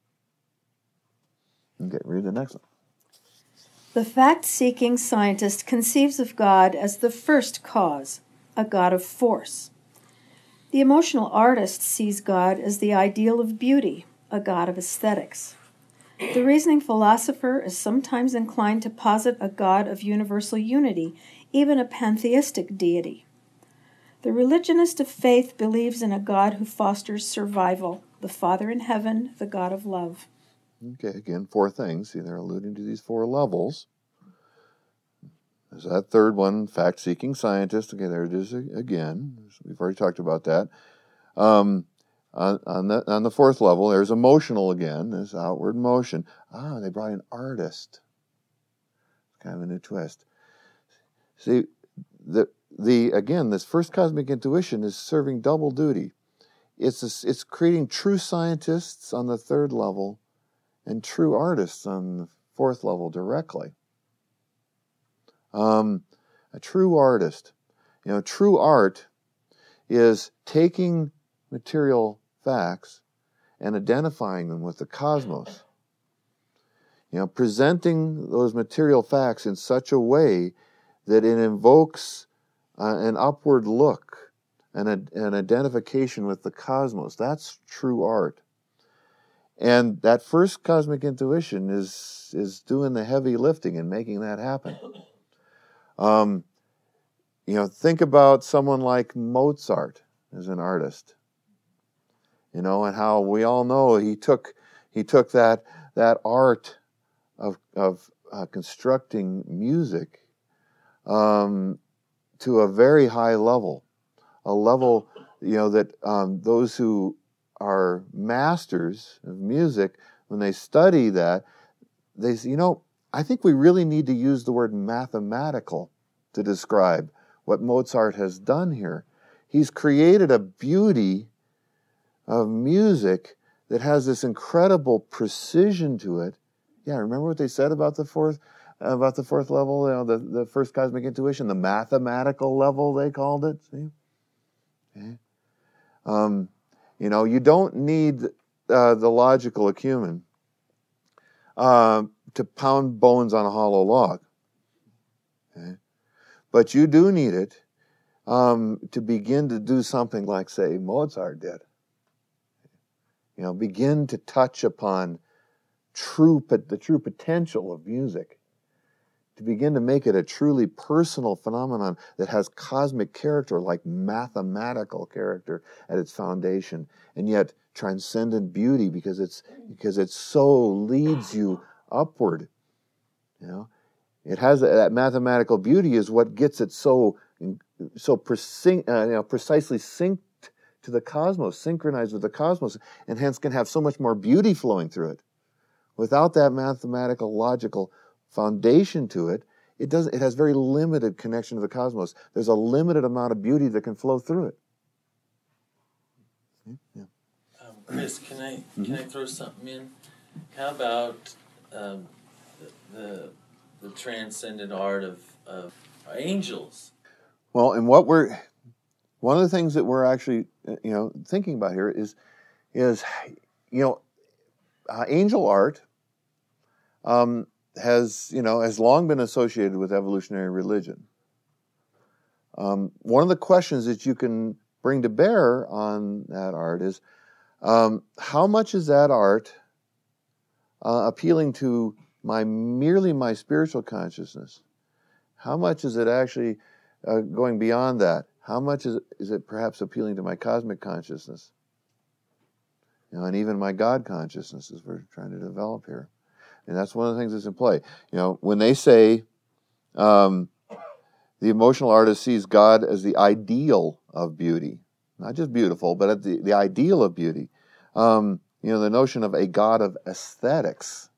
Okay, read the next one. The fact-seeking scientist conceives of God as the first cause, a God of force. The emotional artist sees God as the ideal of beauty, a God of aesthetics. The reasoning philosopher is sometimes inclined to posit a God of universal unity, even a pantheistic deity. The religionist of faith believes in a God who fosters survival, the Father in heaven, the God of love. Okay, again, four things. See, they're alluding to these four levels. There's that third one, fact-seeking scientist. Okay, there it is again. We've already talked about that. Um, on, on, the, on the fourth level, there's emotional again. There's outward motion. Ah, they brought in artist. Kind of a new twist. See, the the again, this first cosmic intuition is serving double duty. It's a, it's creating true scientists on the third level and true artists on the fourth level directly. Um, a true artist, you know, true art is taking material facts and identifying them with the cosmos. You know, presenting those material facts in such a way that it invokes uh, an upward look and a, an identification with the cosmos. That's true art. And that first cosmic intuition is is doing the heavy lifting and making that happen. Um, you know, think about someone like Mozart as an artist. You know, and how we all know he took he took that that art of of uh, constructing music um, to a very high level, a level you know that um, those who are masters of music, when they study that, they say, you know, I think we really need to use the word mathematical to describe what Mozart has done here. He's created a beauty of music that has this incredible precision to it. Yeah, remember what they said about the fourth about the fourth level, you know, the, the first cosmic intuition, the mathematical level, they called it. See? Okay. Um, you know, you don't need uh, the logical acumen uh, to pound bones on a hollow log. Okay? But you do need it um, to begin to do something like, say, Mozart did. You know, begin to touch upon true the true potential of music, to begin to make it a truly personal phenomenon that has cosmic character, like mathematical character at its foundation, and yet transcendent beauty because it's because it so leads you upward. You know, it has that mathematical beauty is what gets it so so preci- uh, you know, precisely synced to the cosmos, synchronized with the cosmos, and hence can have so much more beauty flowing through it. Without that mathematical, logical foundation to it, it doesn't. It has very limited connection to the cosmos. There's a limited amount of beauty that can flow through it. Yeah. Um, Chris, can I mm-hmm. can I throw something in? How about um, the, the the transcendent art of of angels? Well, and what we're one of the things that we're actually you know thinking about here is is you know uh, angel art. Um, has, you know, has long been associated with evolutionary religion. Um, one of the questions that you can bring to bear on that art is, um, how much is that art uh, appealing to my merely my spiritual consciousness? How much is it actually uh, going beyond that? How much is it, is it perhaps appealing to my cosmic consciousness? You know, and even my God consciousness as we're trying to develop here. And that's one of the things that's in play. You know, when they say um, the emotional artist sees God as the ideal of beauty, not just beautiful, but at the, the ideal of beauty. Um, you know, the notion of a God of aesthetics,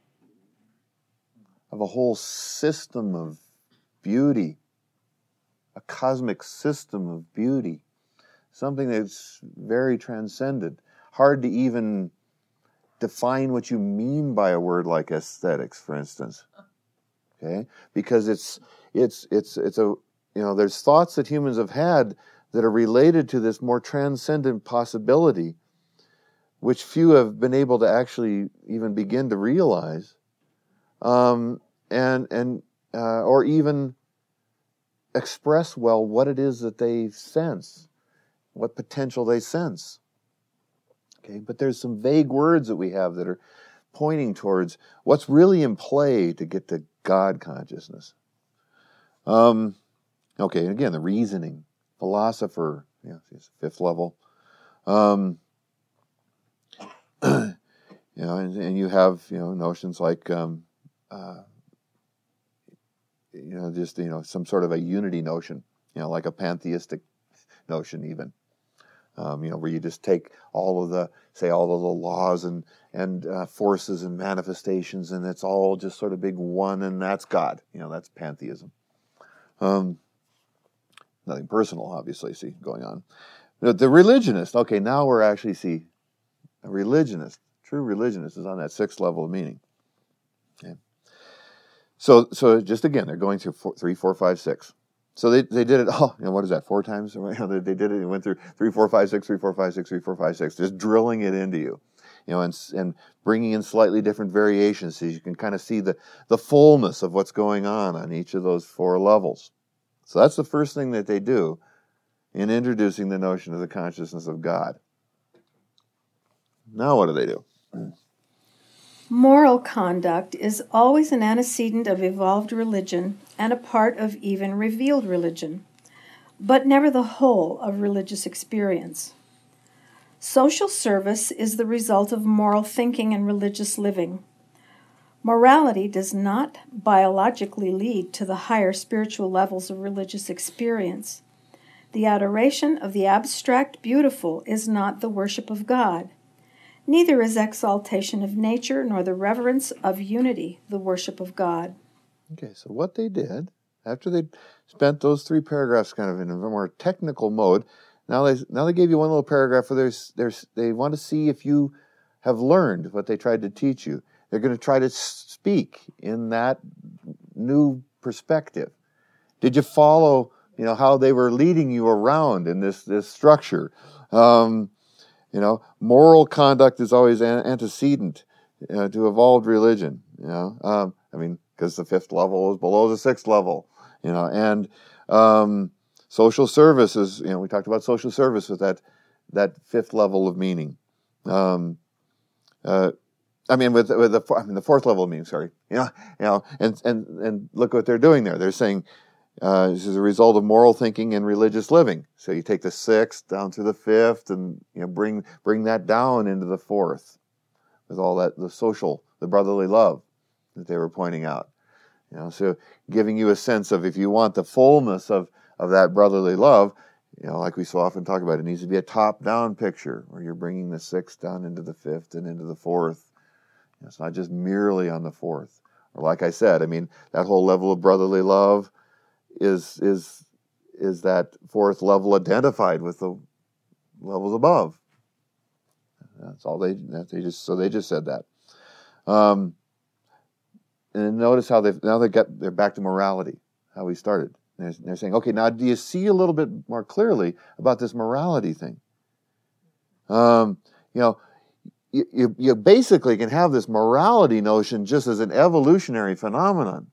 of a whole system of beauty, a cosmic system of beauty, something that's very transcendent, hard to even define what you mean by a word like aesthetics, for instance. Okay? Because it's it's it's it's a you know, there's thoughts that humans have had that are related to this more transcendent possibility, which few have been able to actually even begin to realize, um, and and uh, or even express well what it is that they sense, what potential they sense. Okay, but there's some vague words that we have that are pointing towards what's really in play to get to God consciousness. Um, okay, and again, the reasoning, philosopher, yeah, it's fifth level. Um, you know, and, and you have, you know, notions like, um, uh, you know, just, you know, some sort of a unity notion, you know, like a pantheistic notion even. Um, you know, where you just take all of the, say, all of the laws and and uh, forces and manifestations, and it's all just sort of big one, and that's God. You know, that's pantheism. Um, nothing personal, obviously, see, going on. But the religionist, okay, now we're actually, see, a religionist, true religionist is on that sixth level of meaning. Okay. So, so just again, they're going through four, three, four, five, six. So they, they did it, oh, you know, what is that, four times? They did it, it went through three, four, five, six, three, four, five, six, three, four, five, six, just drilling it into you, you know, and and bringing in slightly different variations so you can kind of see the, the fullness of what's going on on each of those four levels. So that's the first thing that they do in introducing the notion of the consciousness of God. Now what do they do? Moral conduct is always an antecedent of evolved religion and a part of even revealed religion, but never the whole of religious experience. Social service is the result of moral thinking and religious living. Morality does not biologically lead to the higher spiritual levels of religious experience. The adoration of the abstract beautiful is not the worship of God. Neither is exaltation of nature nor the reverence of unity the worship of God. Okay, so what they did, after they spent those three paragraphs kind of in a more technical mode, now they now they gave you one little paragraph where there's, there's, they want to see if you have learned what they tried to teach you. They're going to try to speak in that new perspective. Did you follow, you know, how they were leading you around in this, this structure? Um, You know, moral conduct is always an antecedent uh, to evolved religion. You know, um, I mean, because the fifth level is below the sixth level. You know, and um, social service is. You know, we talked about social service with that that fifth level of meaning. Um, uh, I mean, with with the I mean the fourth level of meaning. Sorry. You know, you know, and and and look what they're doing there. They're saying. Uh, this is a result of moral thinking and religious living. So you take the sixth down to the fifth, and you know bring bring that down into the fourth, with all that the social, the brotherly love that they were pointing out. You know, so giving you a sense of if you want the fullness of of that brotherly love, you know, like we so often talk about, it needs to be a top-down picture where you're bringing the sixth down into the fifth and into the fourth. You know, it's not just merely on the fourth. Or like I said, I mean that whole level of brotherly love. Is is is that fourth level identified with the levels above? That's all they. That they just so they just said that. Um, and notice how they now they get they're back to morality. How we started. They're, they're saying, okay, now do you see a little bit more clearly about this morality thing? Um, you know, you, you you basically can have this morality notion just as an evolutionary phenomenon.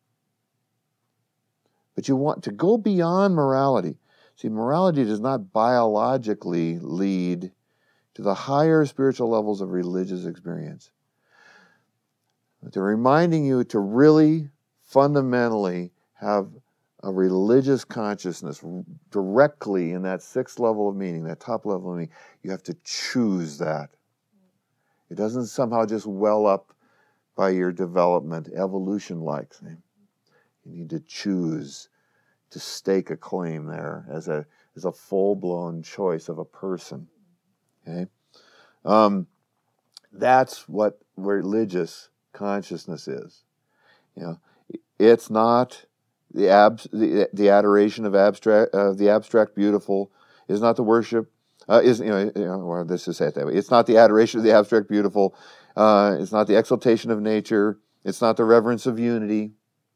But you want to go beyond morality. See, morality does not biologically lead to the higher spiritual levels of religious experience. But they're reminding you to really fundamentally have a religious consciousness directly in that sixth level of meaning, that top level of meaning. You have to choose that. It doesn't somehow just well up by your development, evolution-like. You need to choose to stake a claim there as a as a full-blown choice of a person. Okay, um, that's what religious consciousness is. You know, it's not the abs the, the adoration of abstract of uh, the abstract beautiful. Is not the worship. Uh, is you know, you know or let's just say it that way. It's not the adoration of the abstract beautiful. Uh, it's not the exaltation of nature. It's not the reverence of unity.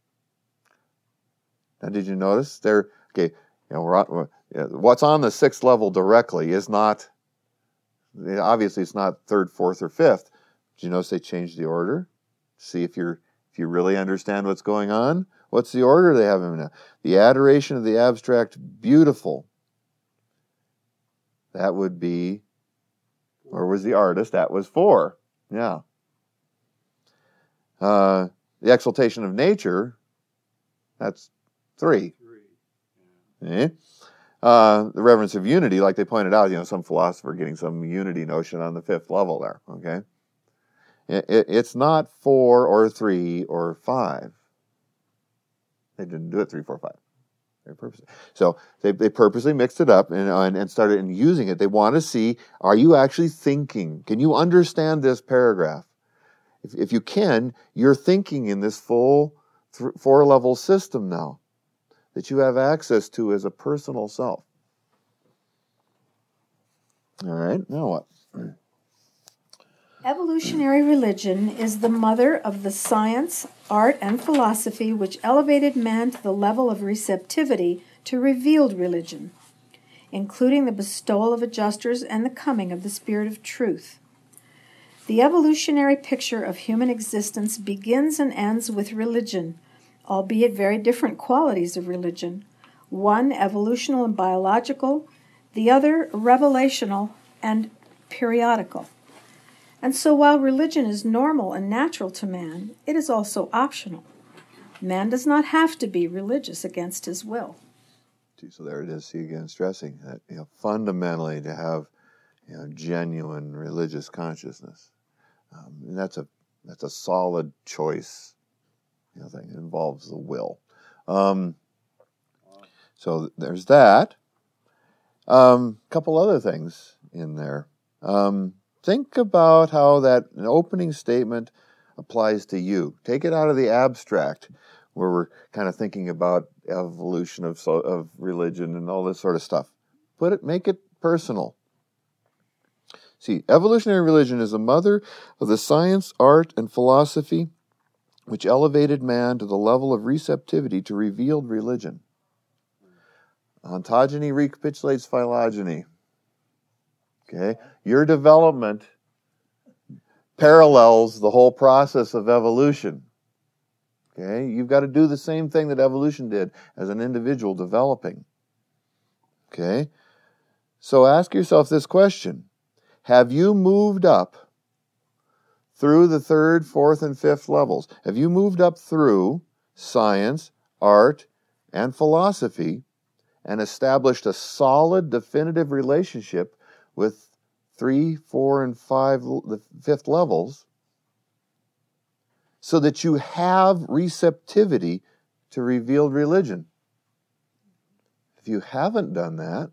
Now, did you notice they're okay? You know, we're on, what's on the sixth level directly is not obviously it's not third, fourth, or fifth. Did you notice they changed the order? See if you're if you really understand what's going on. What's the order they have in now? The adoration of the abstract beautiful. That would be Or was the artist? That was four. Yeah. Uh, the exaltation of nature, that's three. Three. Eh? Uh, the reverence of unity, like they pointed out, you know, some philosopher getting some unity notion on the fifth level there, okay? It, it, it's not four or three or five. They didn't do it three, four, five. They purposely. So they, they purposely mixed it up and, and, and started in using it. They want to see, are you actually thinking? Can you understand this paragraph? If, if you can, you're thinking in this full th- four-level system now that you have access to as a personal self. All right, now what? Evolutionary religion is the mother of the science, art, and philosophy which elevated man to the level of receptivity to revealed religion, including the bestowal of adjusters and the coming of the Spirit of Truth. The evolutionary picture of human existence begins and ends with religion, albeit very different qualities of religion, one evolutional and biological, the other revelational and periodical. And so while religion is normal and natural to man, it is also optional. Man does not have to be religious against his will. So there it is. See again, stressing that, you know, fundamentally to have, you know, genuine religious consciousness. Um, and that's a that's a solid choice. You know, thing. It involves the will. Um, so there's that. A um, couple other things in there. Um, think about how that an opening statement applies to you. Take it out of the abstract, where we're kind of thinking about evolution of so, of religion and all this sort of stuff. Put it, make it personal. See, evolutionary religion is the mother of the science, art, and philosophy which elevated man to the level of receptivity to revealed religion. Ontogeny recapitulates phylogeny. Okay? Your development parallels the whole process of evolution. Okay? You've got to do the same thing that evolution did as an individual developing. Okay? So ask yourself this question. Have you moved up through the third, fourth, and fifth levels? Have you moved up through science, art, and philosophy and established a solid, definitive relationship with three, four, and five, the fifth levels, so that you have receptivity to revealed religion? If you haven't done that,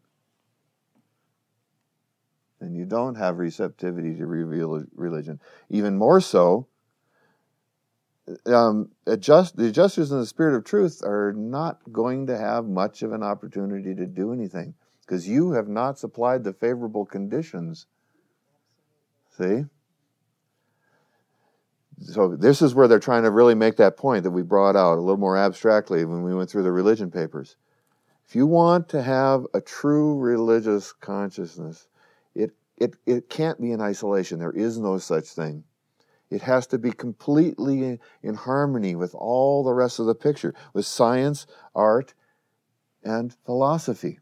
then you don't have receptivity to revealed religion. Even more so, um, adjust, the adjusters in the Spirit of Truth are not going to have much of an opportunity to do anything, because you have not supplied the favorable conditions. See? So this is where they're trying to really make that point that we brought out a little more abstractly when we went through the religion papers. If you want to have a true religious consciousness, it, it, it can't be in isolation. There is no such thing. It has to be completely in harmony with all the rest of the picture, with science, art, and philosophy.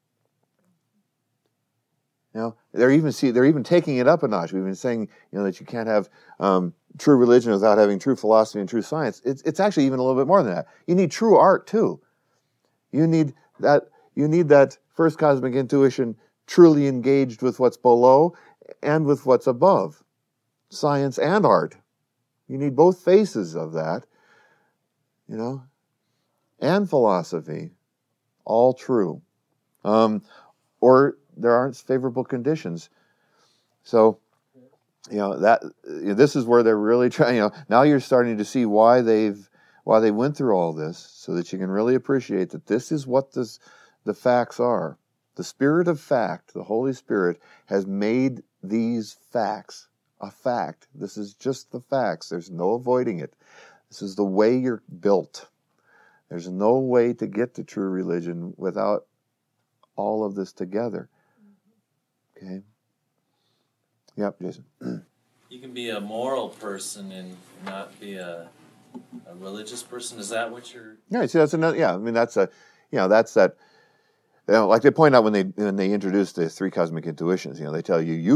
You know, they're even see they're even taking it up a notch. We've been saying, you know, that you can't have um, true religion without having true philosophy and true science. It's it's actually even a little bit more than that. You need true art too. You need that. You need that first cosmic intuition truly engaged with what's below and with what's above, science and art. You need both faces of that, you know, and philosophy, all true. Um, or there aren't favorable conditions. So, you know, that this is where they're really trying, you know, now you're starting to see why they've, why they went through all this, so that you can really appreciate that this is what this, the facts are. The Spirit of fact, the Holy Spirit, has made these facts a fact. This is just the facts. There's no avoiding it. This is the way you're built. There's no way to get to true religion without all of this together. Okay? Yep, Jason. You can be a moral person and not be a, a religious person. Is that what you're... Yeah, see, that's another, yeah, I mean, that's a, you know, that's that, you know, like they point out when they when they introduce the three cosmic intuitions, you know, they tell you, you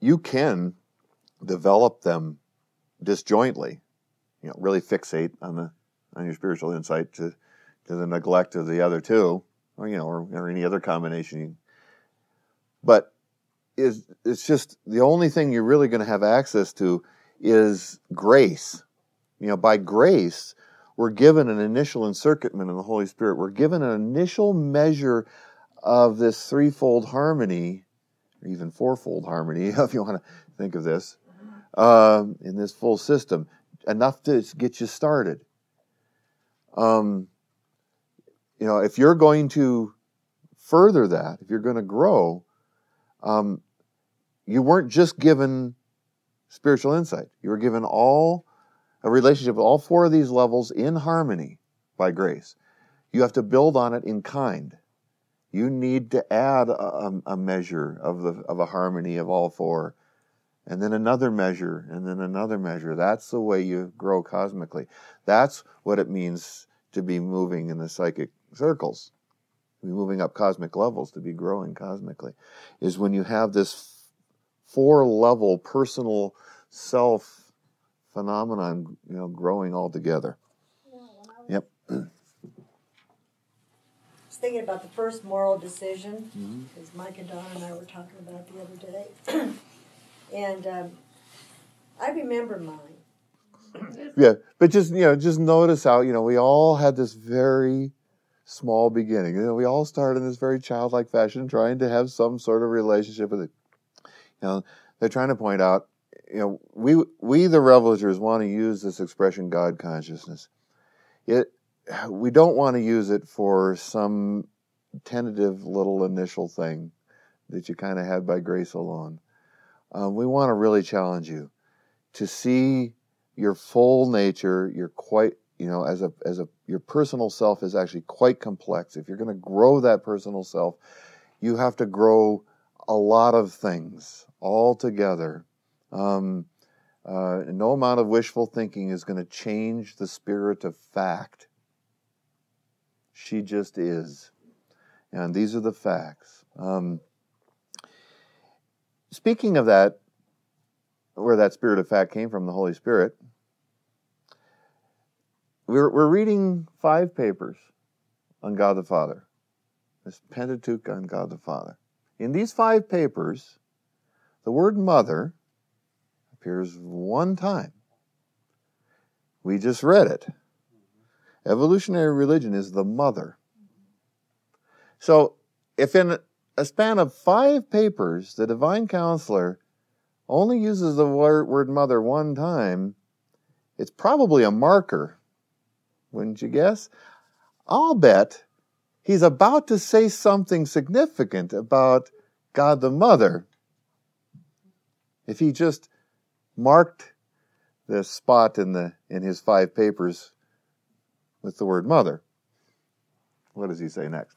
you can develop them disjointly, you know, really fixate on the on your spiritual insight to, to the neglect of the other two, or you know, or, or any other combination. But is it's just the only thing you're really going to have access to is grace. You know, by grace, we're given an initial encircuitment in the Holy Spirit. We're given an initial measure of this threefold harmony, or even fourfold harmony, if you want to think of this, um, in this full system, enough to get you started. Um, you know, if you're going to further that, if you're going to grow, um, you weren't just given spiritual insight. You were given all a relationship with all four of these levels in harmony by grace. You have to build on it in kind. You need to add a, a measure of the of a harmony of all four, and then another measure, and then another measure. That's the way you grow cosmically. That's what it means to be moving in the psychic circles, to be moving up cosmic levels, to be growing cosmically, is when you have this four-level personal self phenomenon, you know, growing all together. Yep. Thinking about the first moral decision, because mm-hmm. Mike and Don and I were talking about the other day, and um, I remember mine. Yeah, but just you know, just notice how you know we all had this very small beginning. You know, we all started in this very childlike fashion, trying to have some sort of relationship with it. You know, they're trying to point out, you know, we we the revelers want to use this expression God consciousness. It. We don't want to use it for some tentative little initial thing that you kind of had by grace alone. Um, we want to really challenge you to see your full nature. You're quite, you know, as a as a your personal self is actually quite complex. If you're going to grow that personal self, you have to grow a lot of things all together. Um, uh, no amount of wishful thinking is going to change the spirit of fact. She just is. And these are the facts. Um, speaking of that, where that spirit of fact came from, the Holy Spirit, we're, we're reading five papers on God the Father. This Pentateuch on God the Father. In these five papers, the word mother appears one time. We just read it. Evolutionary religion is the mother. So, if in a span of five papers, the divine counselor only uses the word, word mother one time, it's probably a marker. Wouldn't you guess? I'll bet he's about to say something significant about God the Mother. If he just marked the spot in the in his five papers with the word mother. What does he say next?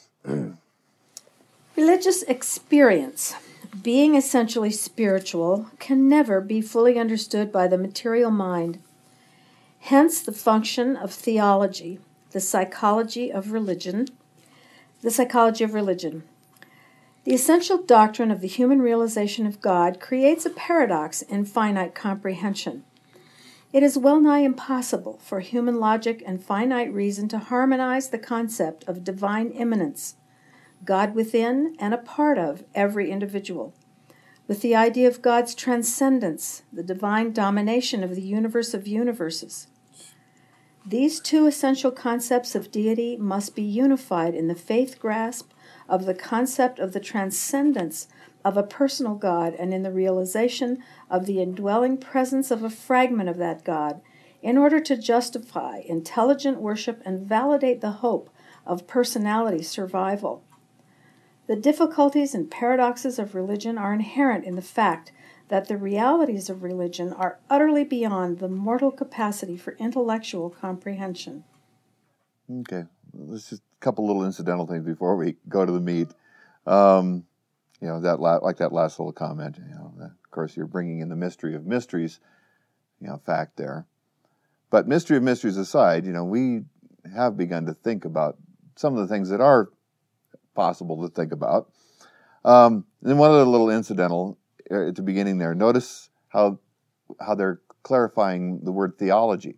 Religious experience, being essentially spiritual, can never be fully understood by the material mind. Hence the function of theology, the psychology of religion, the psychology of religion. The essential doctrine of the human realization of God creates a paradox in finite comprehension. It is well nigh impossible for human logic and finite reason to harmonize the concept of divine immanence, God within and a part of every individual, with the idea of God's transcendence, the divine domination of the universe of universes. These two essential concepts of deity must be unified in the faith grasp of the concept of the transcendence of a personal God and in the realization of the indwelling presence of a fragment of that God in order to justify intelligent worship and validate the hope of personality survival. The difficulties and paradoxes of religion are inherent in the fact that the realities of religion are utterly beyond the mortal capacity for intellectual comprehension. Okay, let's just a couple little incidental things before we go to the meat. Um, you know, that la- like that last little comment. You know, that, of course, you're bringing in the mystery of mysteries. You know, fact there. But mystery of mysteries aside, you know, we have begun to think about some of the things that are possible to think about. Um, and one other little incidental uh, at the beginning there. Notice how how they're clarifying the word theology.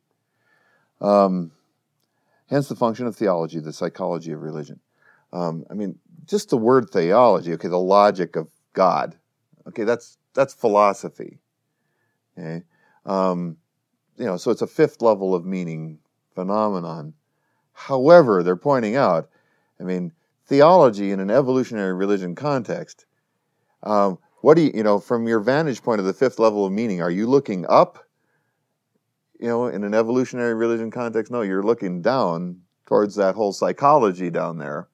Um, hence the function of theology, the psychology of religion. Um, I mean, just the word theology, okay, the logic of God. Okay, that's that's philosophy. Okay, um, you know, so it's a fifth level of meaning phenomenon. However, they're pointing out, I mean, theology in an evolutionary religion context. Um, what do you, you know, from your vantage point of the fifth level of meaning, are you looking up? You know, in an evolutionary religion context, no, you're looking down towards that whole psychology down there.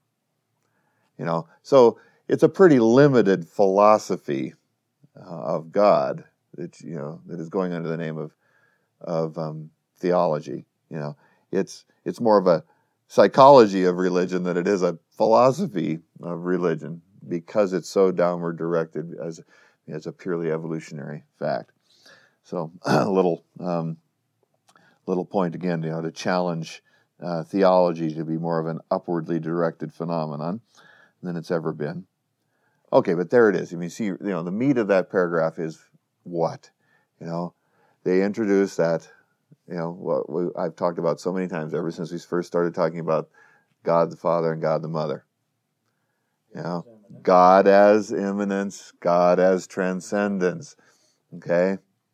You know, so it's a pretty limited philosophy uh, of God that you know that is going under the name of of um, theology. You know, it's it's more of a psychology of religion than it is a philosophy of religion because it's so downward directed as as a purely evolutionary fact. So a little um, little point again, you know, to challenge uh, theology to be more of an upwardly directed phenomenon than it's ever been. Okay, but there it is. I mean, see, you know, the meat of that paragraph is what? You know, they introduce that, you know, what we, I've talked about so many times ever since we first started talking about God the Father and God the Mother. You know, God as immanence, God as transcendence. Okay?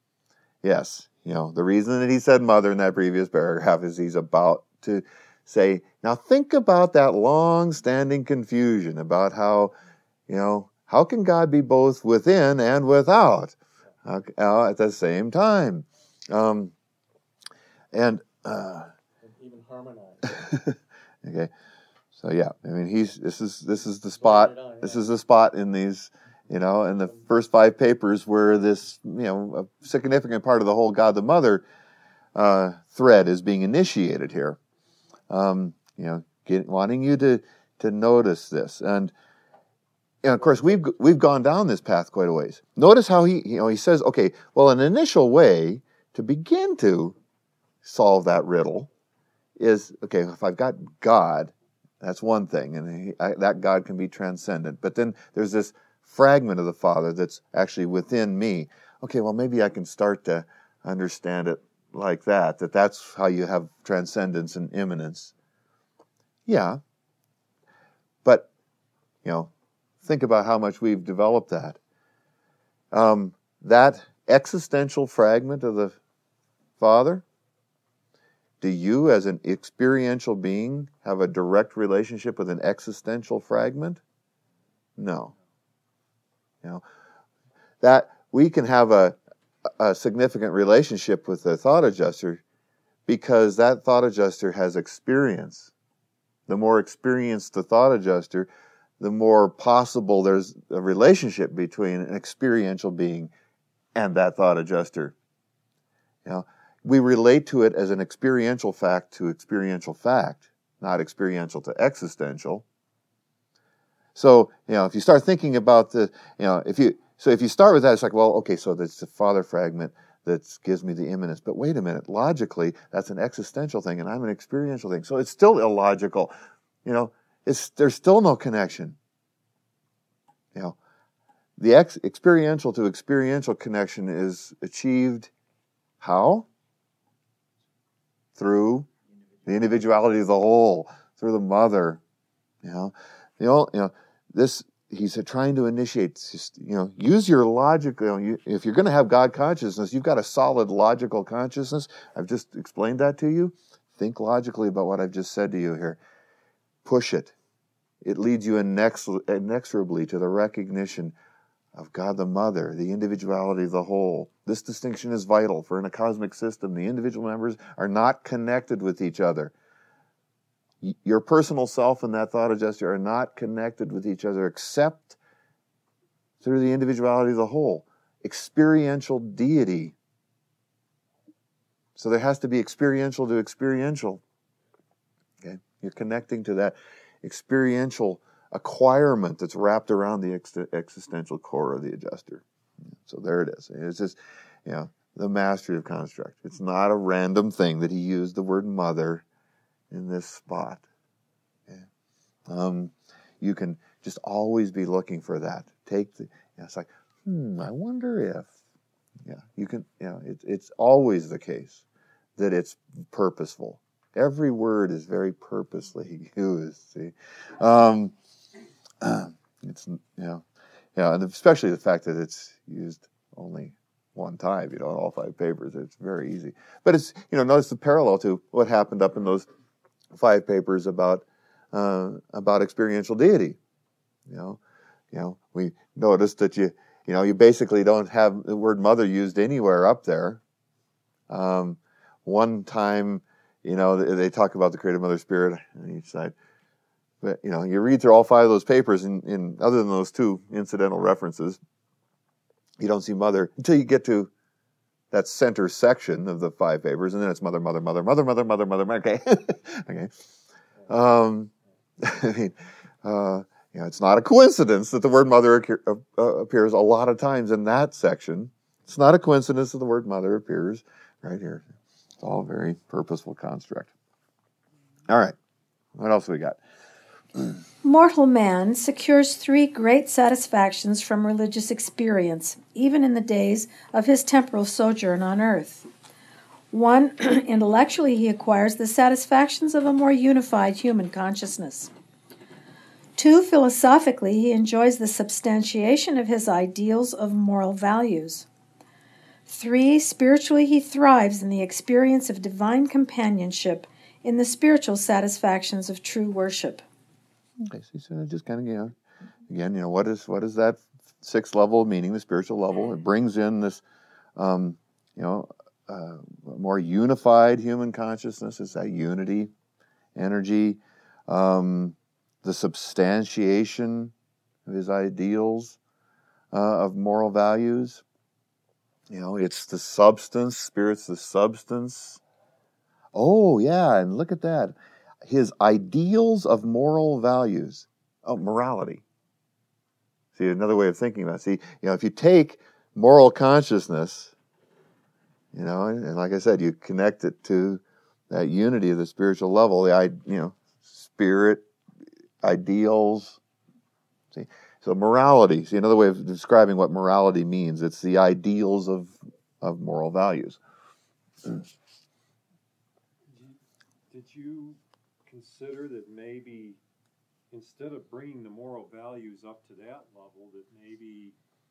Yes, you know, the reason that he said mother in that previous paragraph is he's about to say, now think about that long-standing confusion about how, you know, how can God be both within and without uh, at the same time? Um, and uh, even harmonize. Okay, so yeah, I mean, he's this is this is the spot. This is the spot in these, you know, in the first five papers where this, you know, a significant part of the whole God the Mother uh, thread is being initiated here. Um, you know, get, wanting you to to notice this, and you know, of course, we've we've gone down this path quite a ways. Notice how he, you know, he says, okay, well, an initial way to begin to solve that riddle is, okay, if I've got God, that's one thing, and he, I, that God can be transcendent. But then there's this fragment of the Father that's actually within me. Okay, well, maybe I can start to understand it like that, that that's how you have transcendence and immanence. Yeah, but, you know, think about how much we've developed that. Um, that existential fragment of the Father, do you as an experiential being have a direct relationship with an existential fragment? No. You know, that we can have a, a significant relationship with the thought adjuster because that thought adjuster has experience. The more experienced the thought adjuster, the more possible there's a relationship between an experiential being and that thought adjuster. You know, we relate to it as an experiential fact to experiential fact, not experiential to existential. So, you know, if you start thinking about the, you know, if you, so if you start with that, it's like, well, okay, so that's the Father fragment that gives me the immanence. But wait a minute, logically, that's an existential thing, and I'm an experiential thing. So it's still illogical. You know, it's, there's still no connection. You know, the ex- experiential to experiential connection is achieved how? Through the individuality of the whole, through the mother. You know, you know, you know this. He's trying to initiate. Just, you know, use your logic. You know, you, if you're going to have God consciousness, you've got a solid logical consciousness. I've just explained that to you. Think logically about what I've just said to you here. Push it. It leads you inex- inexorably to the recognition of God the Mother, the individuality of the whole. This distinction is vital, for in a cosmic system, the individual members are not connected with each other. Your personal self and that thought adjuster are not connected with each other except through the individuality of the whole. Experiential deity. So there has to be experiential to experiential. Okay? You're connecting to that experiential acquirement that's wrapped around the ex- existential core of the adjuster. So there it is. It's just, you know, the mastery of construct. It's not a random thing that he used the word mother in this spot. Okay. Um, you can just always be looking for that. Take the, you know, it's like, hmm, I wonder if, yeah, you can, you know, it's it's always the case that it's purposeful. Every word is very purposely used. See, um, it's you know, yeah, and especially the fact that it's used only one time. You know, in all five papers, it's very easy. But it's you know, notice the parallel to what happened up in those five papers about uh, about experiential deity. You know, you know, we noticed that you you know you basically don't have the word mother used anywhere up there. Um, one time, you know, they, they talk about the creative mother spirit on each side. But, you know, you read through all five of those papers, and, and other than those two incidental references, you don't see mother until you get to that center section of the five papers, and then it's mother, mother, mother, mother, mother, mother, mother, okay. okay. Um, I mean, uh, you know, it's not a coincidence that the word mother uh, appears a lot of times in that section. It's not a coincidence that the word mother appears right here. It's all a very purposeful construct. All right. What else we got? Mortal man secures three great satisfactions from religious experience, even in the days of his temporal sojourn on earth. One, intellectually he acquires the satisfactions of a more unified human consciousness. Two, philosophically he enjoys the substantiation of his ideals of moral values. Three, spiritually he thrives in the experience of divine companionship in the spiritual satisfactions of true worship. Okay, so just kind of, you know, again, you know, what is what is that sixth level of meaning, the spiritual level? It brings in this, um, you know, uh, more unified human consciousness. It's that unity, energy, um, the substantiation of his ideals uh, of moral values. You know, it's the substance. Spirit's the substance. Oh, yeah, and look at that. His ideals of moral values. Oh, morality. See, another way of thinking about it. See, you know, if you take moral consciousness, you know, and, and like I said, you connect it to that unity of the spiritual level, the, you know, spirit, ideals. See, so morality. See, another way of describing what morality means. It's the ideals of, of moral values. Did you consider that maybe instead of bringing the moral values up to that level, that maybe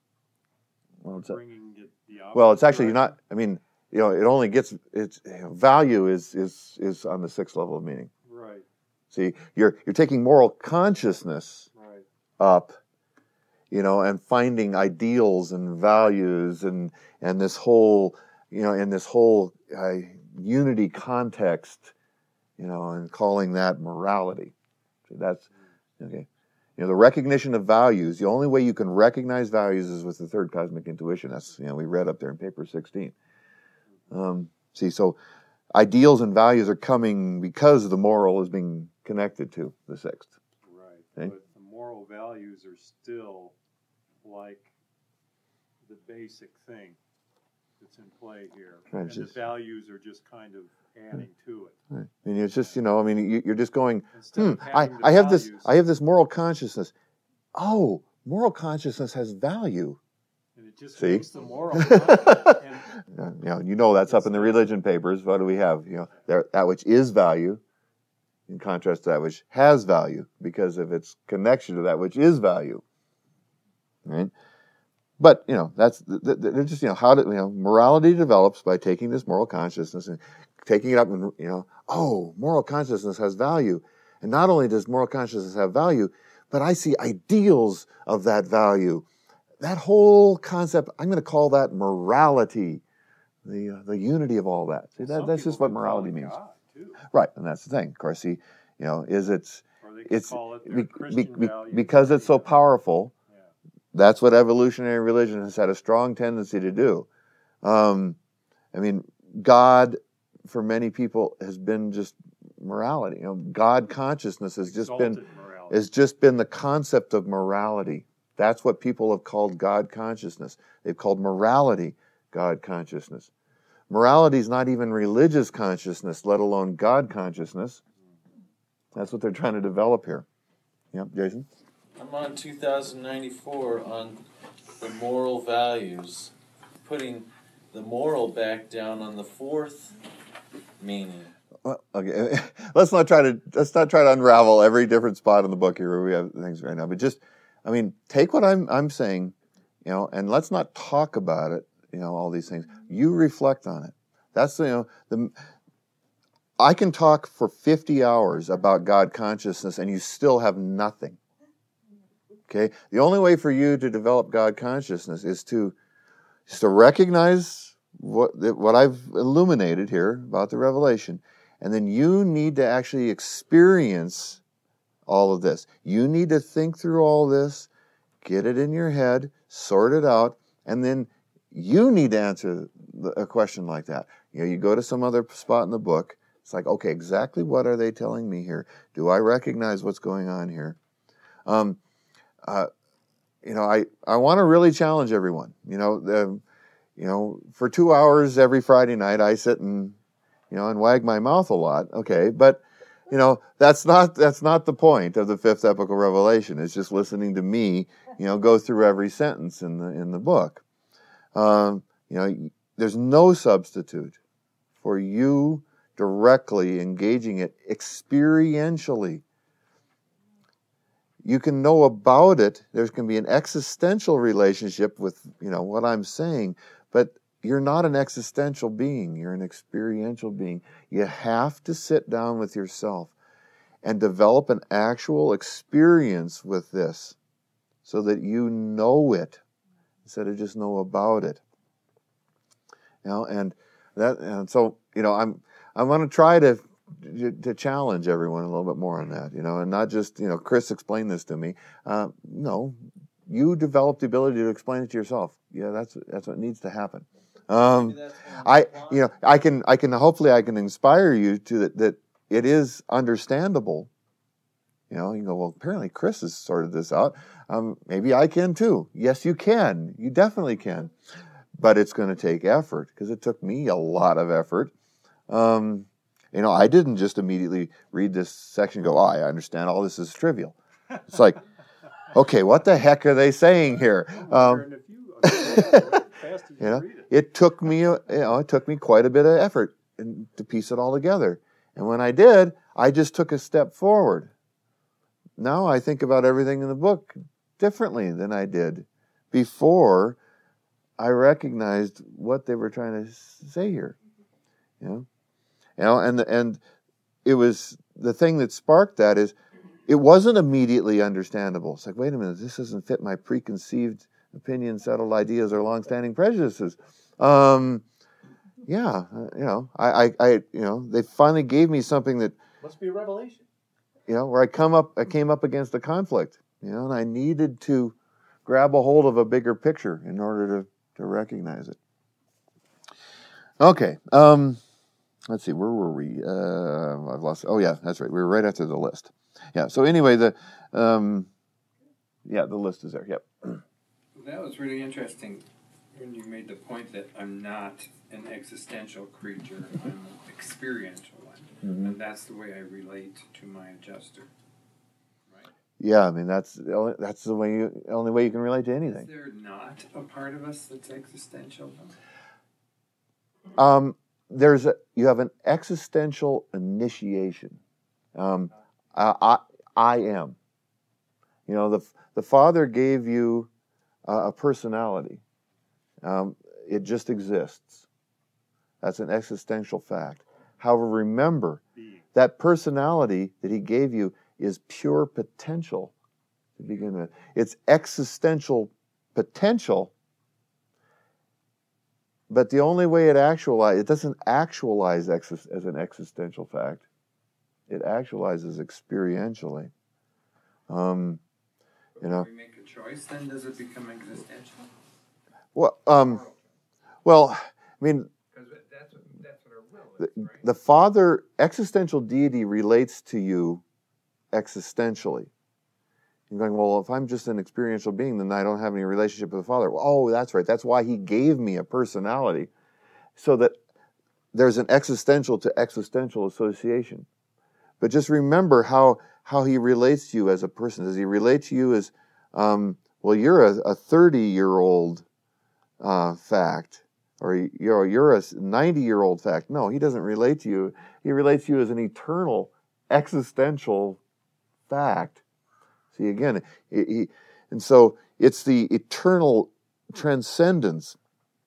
well, it's bringing it the opposite well, it's actually direction? not. I mean, you know, it only gets it's you know, value is is is on the sixth level of meaning. Right. See, you're you're taking moral consciousness Right. up, you know, and finding ideals and values and and this whole you know in this whole uh, unity context. You know, and calling that morality. See, that's, okay. You know, the recognition of values, the only way you can recognize values is with the third cosmic intuition. That's, you know, we read up there in paper sixteen. Um, see, so ideals and values are coming because the moral is being connected to the sixth. Right. Okay? But the moral values are still like the basic thing that's in play here. Right, and just- the values are just kind of adding to it. Right. And it's just, you know, I mean, you, you're just going, Instead hmm, of I, having the I have this, values- I have this moral consciousness. Oh, moral consciousness has value. And it just See? makes the moral up. And you know, you know that's up in the religion papers. What do we have? You know, there, that which is value, in contrast to that which has value, because of its connection to that which is value. Right? But you know, that's they're just you know how do you know morality develops by taking this moral consciousness and taking it up and you know oh moral consciousness has value, and not only does moral consciousness have value, but I see ideals of that value. That whole concept, I'm going to call that morality, the uh, the unity of all that. See, that, some that's just people what can morality call it means, God, too. right? And that's the thing. Of course, see, you know, is it's Or they can it's call it their be, Christian be, be, values. because or it's so whatever. powerful. Yeah. That's what evolutionary religion has had a strong tendency to do. Um, I mean, God, for many people, has been just morality. You know, God consciousness has just been Exalted morality. has just been the concept of morality. That's what people have called God consciousness. They've called morality God consciousness. Morality is not even religious consciousness, let alone God consciousness. That's what they're trying to develop here. Yeah, Jason? I'm on two thousand ninety-four on the moral values, putting the moral back down on the fourth meaning. Well, okay, let's not try to let's not try to unravel every different spot in the book here where we have things right now. But just, I mean, take what I'm I'm saying, you know, and let's not talk about it. You know, all these things. You reflect on it. That's, you know, the. I can talk for fifty hours about God consciousness, and you still have nothing. Okay, the only way for you to develop God consciousness is to is to recognize what what I've illuminated here about the revelation. And then you need to actually experience all of this. You need to think through all this, get it in your head, sort it out, and then you need to answer a question like that. You know, you go to some other spot in the book, it's like, okay, exactly what are they telling me here? Do I recognize what's going on here? Um, uh, you know, I, I want to really challenge everyone. You know, the, you know, for two hours every Friday night, I sit and you know, and wag my mouth a lot, okay, but, you know, that's not that's not the point of the fifth epical revelation. It's just listening to me, you know, go through every sentence in the in the book. Um, you know, there's no substitute for you directly engaging it experientially. You can know about it. There can be an existential relationship with, you know, what I'm saying, but you're not an existential being. You're an experiential being. You have to sit down with yourself and develop an actual experience with this so that you know it instead of just know about it. You know, and that, and so, you know, I'm, I want to try to, to challenge everyone a little bit more on that, you know, and not just, you know, Chris explained this to me. Uh, no, you develop the ability to explain it to yourself. Yeah, that's, that's what needs to happen. Um, I, you know, I can, I can, hopefully I can inspire you to that, that it is understandable. You know, you go, well, apparently Chris has sorted this out. Um, maybe I can too. Yes, you can. You definitely can. But it's going to take effort because it took me a lot of effort. Um, you know, I didn't just immediately read this section and go, oh, I understand all this is trivial. It's like, okay, what the heck are they saying here? Um, You know, it took me, you know, it took me quite a bit of effort to piece it all together. And when I did, I just took a step forward. Now I think about everything in the book differently than I did before I recognized what they were trying to say here. You know, you know, and and it was the thing that sparked that is it wasn't immediately understandable. It's like, wait a minute, this doesn't fit my preconceived opinions, settled ideas, or long-standing prejudices. Um, yeah, you know, I, I, I, you know, they finally gave me something that must be a revelation. You know, where I come up, I came up against a conflict. You know, and I needed to grab a hold of a bigger picture in order to to recognize it. Okay, um, let's see, where were we? Uh, I've lost. Oh yeah, that's right. We were right after the list. Yeah. So anyway, the um, yeah, the list is there. Yep. That was really interesting when you made the point that I'm not an existential creature, I'm an experiential one. Mm-hmm. And that's the way I relate to my adjuster. Right? Yeah, I mean, that's the only, that's the way you, only way you can relate to anything. Is there not a part of us that's existential? Um, there's a, you have an existential initiation. Um, I, I, I am. You know, the the Father gave you Uh, a personality. Um, it just exists. That's an existential fact. However, remember, that personality that he gave you is pure potential to begin with. It's existential potential, but the only way it actualizes, it doesn't actualize ex- as an existential fact. It actualizes experientially. Um, you know. Choice, then does it become existential? Well, um, well, I mean, because that's what, that's what our will is, the, right? the Father, existential deity, relates to you existentially. You're going, well, if I'm just an experiential being, then I don't have any relationship with the Father. Well, oh, that's right. That's why He gave me a personality, so that there's an existential to existential association. But just remember how how He relates to you as a person. Does He relate to you as Um, well, you're a thirty-year-old uh, fact, or you're, you're a ninety-year-old fact. No, he doesn't relate to you. He relates to you as an eternal, existential fact. See, again, he, he, and so it's the eternal transcendence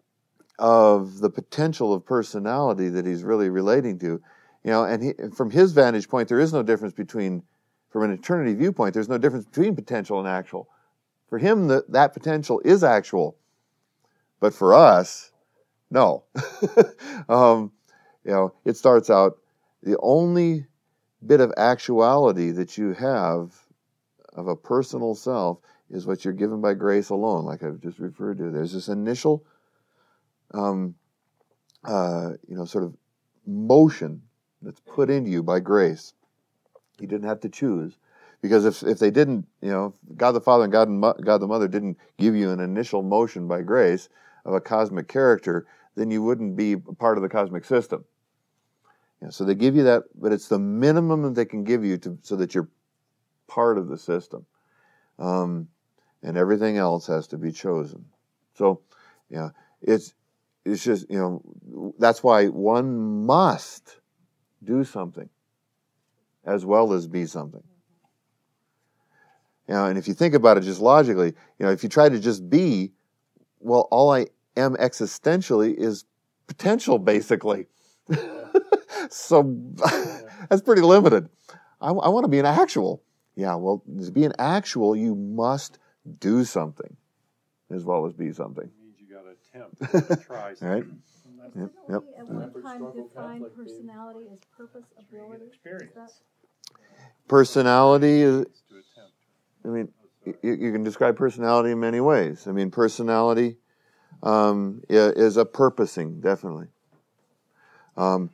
of the potential of personality that he's really relating to. You know, and he, from his vantage point, there is no difference between, from an eternity viewpoint, there's no difference between potential and actual. For him, the, that potential is actual. But for us, no. um, you know, it starts out, the only bit of actuality that you have of a personal self is what you're given by grace alone, like I've just referred to. There's this initial, um, uh, you know, sort of motion that's put into you by grace. You didn't have to choose. Because if if they didn't, you know, God the Father and God, and Mo- God the Mother didn't give you an initial motion by grace of a cosmic character, then you wouldn't be part of the cosmic system. You know, so they give you that, but it's the minimum that they can give you to so that you're part of the system. Um, and everything else has to be chosen. So, yeah, it's it's just, you know, that's why one must do something as well as be something. You know, and if you think about it just logically, you know, if you try to just be, well, all I am existentially is potential, basically. So that's pretty limited. I, I want to be an actual. Yeah, well, to be an actual, you must do something as well as be something. It means you got to attempt, try something. All right. Didn't Yep. we at one time define personality as purpose, ability? Is that- Personality is, To attempt. I mean, you, you can describe personality in many ways. I mean, personality um, i- is a purposing, definitely. Um,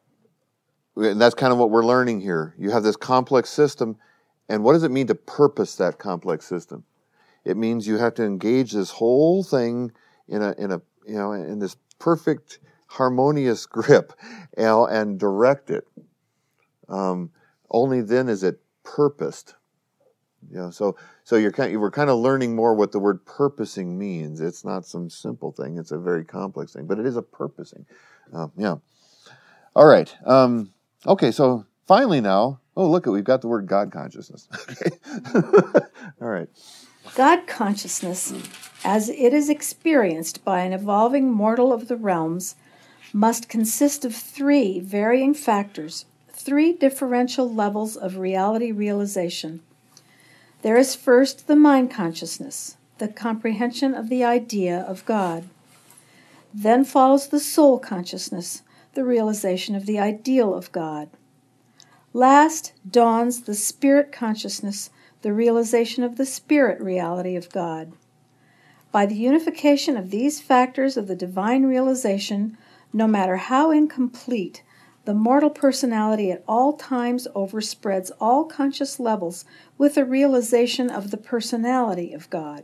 and that's kind of what we're learning here. You have this complex system, and what does it mean to purpose that complex system? It means you have to engage this whole thing in a in a you know in this perfect harmonious grip, you know, and direct it. Um, only then is it purposed. You know, so so you're kind we're kind of learning more what the word purposing means. It's not some simple thing; it's a very complex thing, but it is a purposing. Uh, yeah. All right. Um, okay. So finally, now, oh look, we've got the word God consciousness. Okay. All right. God consciousness, as it is experienced by an evolving mortal of the realms, must consist of three varying factors, three differential levels of reality realization. There is first the mind consciousness, the comprehension of the idea of God. Then follows the soul consciousness, the realization of the ideal of God. Last dawns the spirit consciousness, the realization of the spirit reality of God. By the unification of these factors of the divine realization, no matter how incomplete, the mortal personality at all times overspreads all conscious levels with the realization of the personality of God.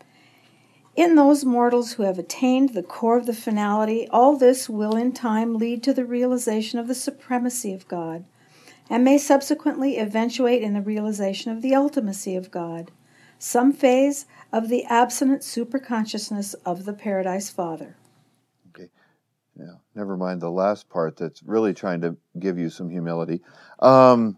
In those mortals who have attained the core of the finality, all this will in time lead to the realization of the supremacy of God, and may subsequently eventuate in the realization of the ultimacy of God, some phase of the absolute superconsciousness of the Paradise Father. Okay. Yeah. Never mind the last part that's really trying to give you some humility. Um,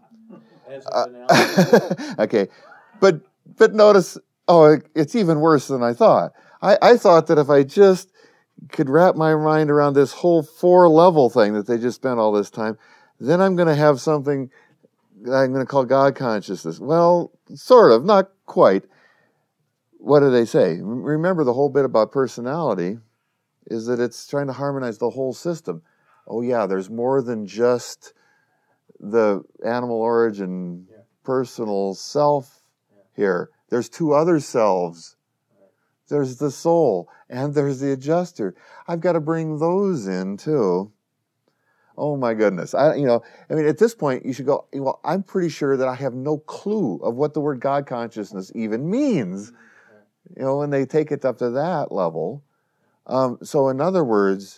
uh, okay. But but notice, oh, it, it's even worse than I thought. I, I thought that if I just could wrap my mind around this whole four-level thing that they just spent all this time, then I'm going to have something that I'm going to call God consciousness. Well, sort of, not quite. What do they say? Remember, the whole bit about personality is that it's trying to harmonize the whole system. Oh yeah, there's more than just the animal origin yeah. personal self yeah. here. There's two other selves. Right. There's the soul and there's the adjuster. I've got to bring those in too. Oh my goodness. I, you know, I mean, at this point, you should go, well, I'm pretty sure that I have no clue of what the word God consciousness even means, you know, when they take it up to that level. Um, so in other words,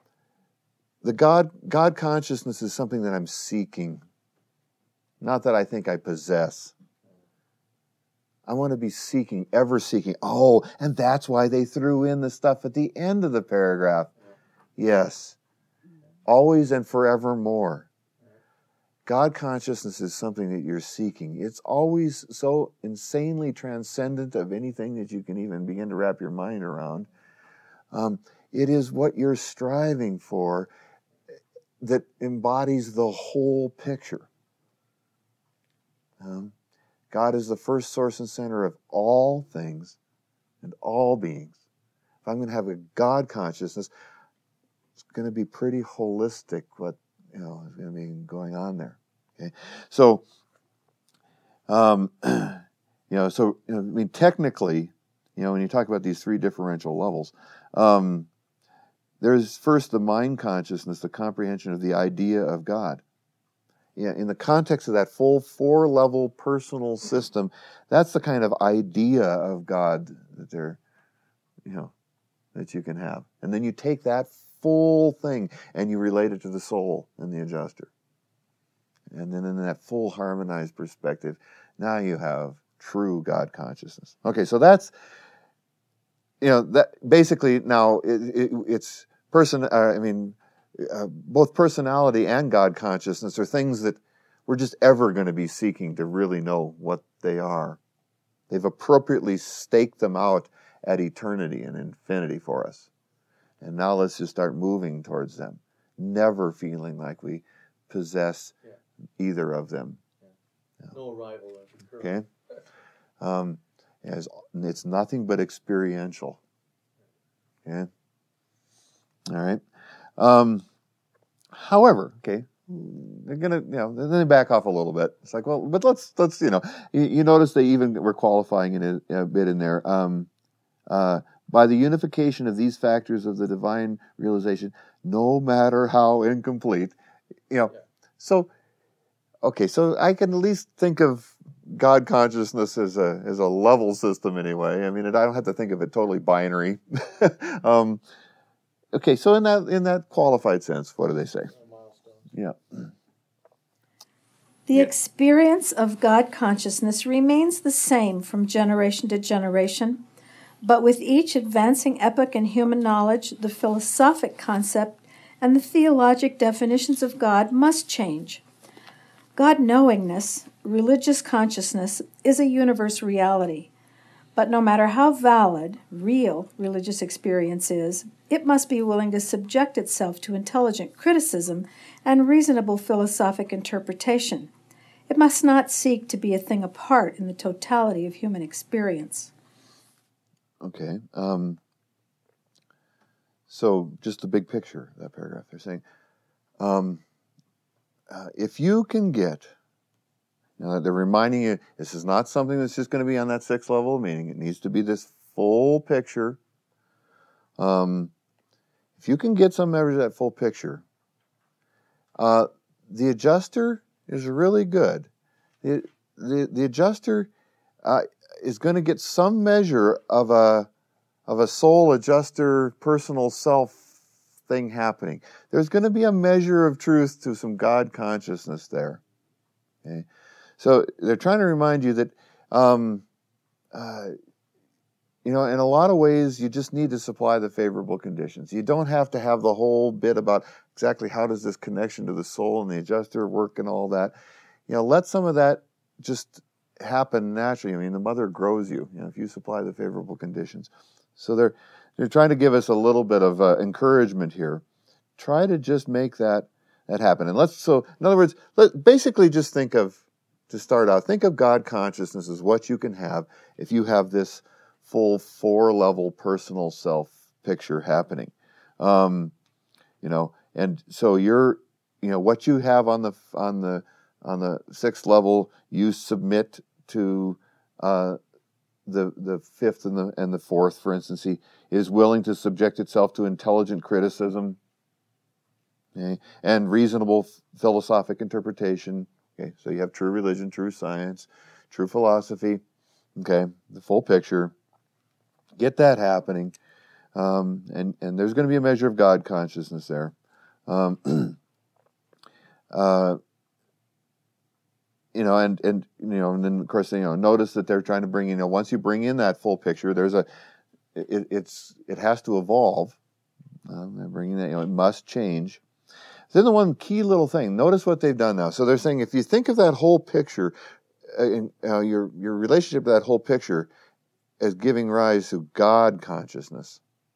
the God, God consciousness is something that I'm seeking, not that I think I possess. I want to be seeking, ever seeking. Oh, and that's why they threw in the stuff at the end of the paragraph. Yes. Always and forevermore. God consciousness is something that you're seeking. It's always so insanely transcendent of anything that you can even begin to wrap your mind around. Um, it is what you're striving for that embodies the whole picture. Um, God is the first source and center of all things and all beings. If I'm going to have a God consciousness, it's going to be pretty holistic what you know is going to be going on there. Okay, so um, you know, so you know, I mean, technically, you know, when you talk about these three differential levels, um, there's first the mind consciousness, the comprehension of the idea of God. Yeah, in the context of that full four-level personal system, that's the kind of idea of God that they're, you know, that you can have. And then you take that full thing and you relate it to the soul and the adjuster. And then in that full harmonized perspective, now you have true God consciousness. Okay, so that's, you know, that basically now it, it, it's person. Uh, I mean. Uh, both personality and God consciousness are things that we're just ever going to be seeking to really know what they are. They've appropriately staked them out at eternity and infinity for us. And now let's just start moving towards them, never feeling like we possess yeah. either of them. Yeah. No rival. Okay? Um, as, it's nothing but experiential. Okay? All right? Um, however, okay, they're gonna, you know, then they back off a little bit. It's like, well, but let's, let's, you know, you, you notice they even were qualifying in a, a bit in there. Um, uh, by the unification of these factors of the divine realization, no matter how incomplete, you know, yeah. so, okay, so I can at least think of God consciousness as a as a level system anyway. I mean, I don't have to think of it totally binary. um, Okay, so in that in that qualified sense, what do they say? Yeah. The experience of God consciousness remains the same from generation to generation, but with each advancing epoch in human knowledge, the philosophic concept and the theologic definitions of God must change. God-knowingness, religious consciousness, is a universe reality. But no matter how valid, real religious experience is, it must be willing to subject itself to intelligent criticism and reasonable philosophic interpretation. It must not seek to be a thing apart in the totality of human experience. Okay. Um, so just the big picture, that paragraph, they're saying, um, uh, if you can get, you know, they're reminding you, this is not something that's just going to be on that sixth level, meaning it needs to be this full picture. Um, if you can get some measure of that full picture, uh, the adjuster is really good. The, the, the adjuster uh, is going to get some measure of a of a soul adjuster personal self thing happening. There's going to be a measure of truth to some God consciousness there. Okay? So they're trying to remind you that, um, uh, you know, in a lot of ways, you just need to supply the favorable conditions. You don't have to have the whole bit about exactly how does this connection to the soul and the adjuster work and all that. You know, let some of that just happen naturally. I mean, the mother grows you, you know, if you supply the favorable conditions. So they're they're trying to give us a little bit of uh, encouragement here. Try to just make that that happen. And let's so in other words, let basically just think of. To start out, think of God consciousness as what you can have if you have this full four-level personal self picture happening. Um, you know, and so you're, you know, what you have on the on the on the sixth level, you submit to uh, the the fifth and the and the fourth. For instance, he is willing to subject itself to intelligent criticism, okay, and reasonable philosophic interpretation. Okay, so you have true religion, true science, true philosophy, okay, the full picture. Get that happening, um, and, and there's going to be a measure of God consciousness there. Um, uh, you know, and, and, you know, and then of course, you know, notice that they're trying to bring, you know, once you bring in that full picture, there's a, it, it's, it has to evolve. Um, they're bringing that, you know, it must change. Then the one key little thing, notice what they've done now. So they're saying if you think of that whole picture, uh, in, uh, your your relationship to that whole picture as giving rise to God consciousness.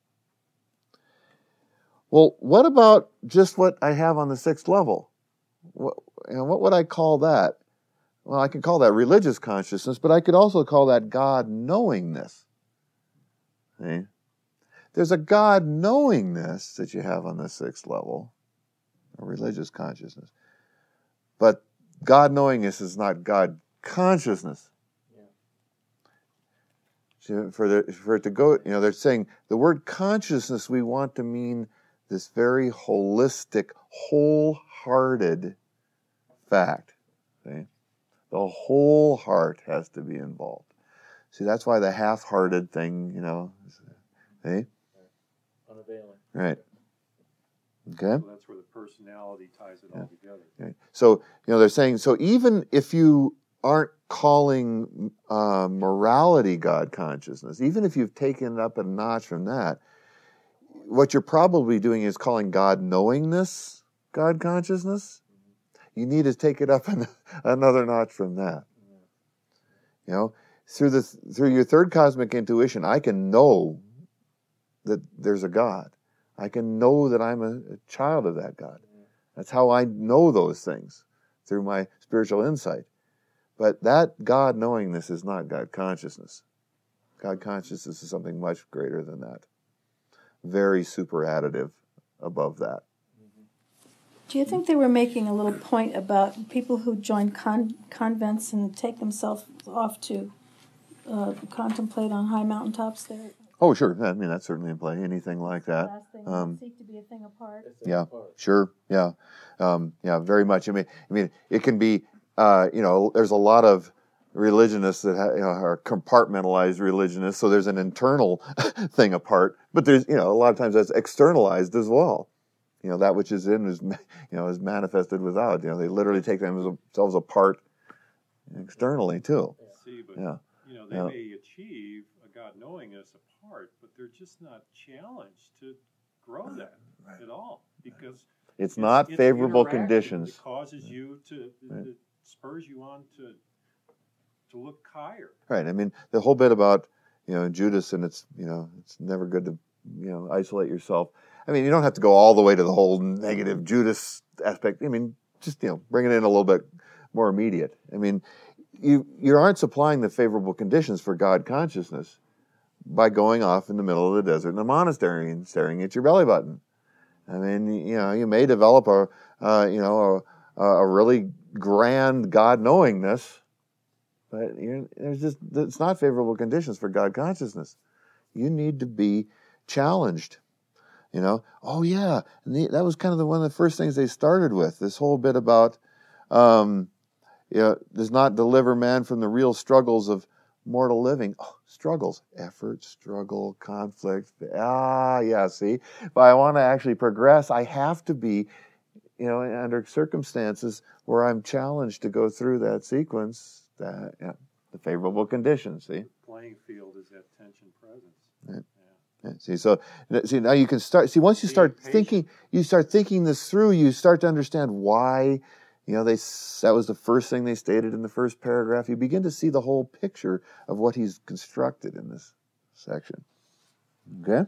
Well, what about just what I have on the sixth level? What, you know, what would I call that? Well, I could call that religious consciousness, but I could also call that God knowingness. See? There's a God knowingness that you have on the sixth level, a religious consciousness. But God knowingness is not God consciousness. Yeah. So for, the, for it to go, you know, they're saying the word consciousness we want to mean this very holistic, wholehearted fact. See? The whole heart has to be involved. See, that's why the half-hearted thing, you know, see? Unavailing. Right. Okay. So that's where the personality ties it Yeah. all together. Okay. So, you know, they're saying, so even if you aren't calling uh, morality God consciousness, even if you've taken it up a notch from that, what you're probably doing is calling God knowingness God consciousness. You need to take it up an, another notch from that. You know, through the through your third cosmic intuition, I can know that there's a God. I can know that I'm a, a child of that God. That's how I know those things, through my spiritual insight. But that God knowingness is not God consciousness. God consciousness is something much greater than that. Very superadditive above that. Do you think they were making a little point about people who join con- convents and take themselves off to uh, contemplate on high mountaintops there? Oh, sure. I mean, that's certainly in play. Anything like that. Last thing, Um, seek to be a thing apart. Yeah, sure. Yeah, um, yeah, very much. I mean, I mean, it can be. Uh, you know, there's a lot of religionists that ha- you know, are compartmentalized religionists. So there's an internal thing apart, but there's, you know, a lot of times that's externalized as well. You know, that which is in is, you know, is manifested without. You know, they literally take themselves apart externally too. See, but Yeah. you know, they Yeah. may achieve a God knowingness apart, but they're just not challenged to grow that Right. at all, because It's not it's favorable interaction conditions. that causes you to, Right. that spurs you on to to look higher. Right. I mean, the whole bit about, you know, Judas, and it's, you know, it's never good to, you know, isolate yourself. I mean, you don't have to go all the way to the whole negative Judas aspect. I mean, just, you know, bring it in a little bit more immediate. I mean, you you aren't supplying the favorable conditions for God consciousness by going off in the middle of the desert in a monastery and staring at your belly button. I mean, you know, you may develop a, uh, you know, a, a really grand God knowingness, but you're, there's just, it's not favorable conditions for God consciousness. You need to be challenged. You know, oh yeah, and the, that was kind of the one of the first things they started with. This whole bit about, um, you know, does not deliver man from the real struggles of mortal living. Oh, struggles, effort, struggle, conflict. Ah, yeah. See, if I want to actually progress, I have to be, you know, under circumstances where I'm challenged to go through that sequence, that you know, the favorable conditions. See, The playing field is that tension presence. Right. Yeah. Yeah, see, so see now you can start. See, once you Being start patient. thinking, you start thinking this through. You start to understand why. You know, they that was the first thing they stated in the first paragraph. You begin to see the whole picture of what he's constructed in this section. Okay.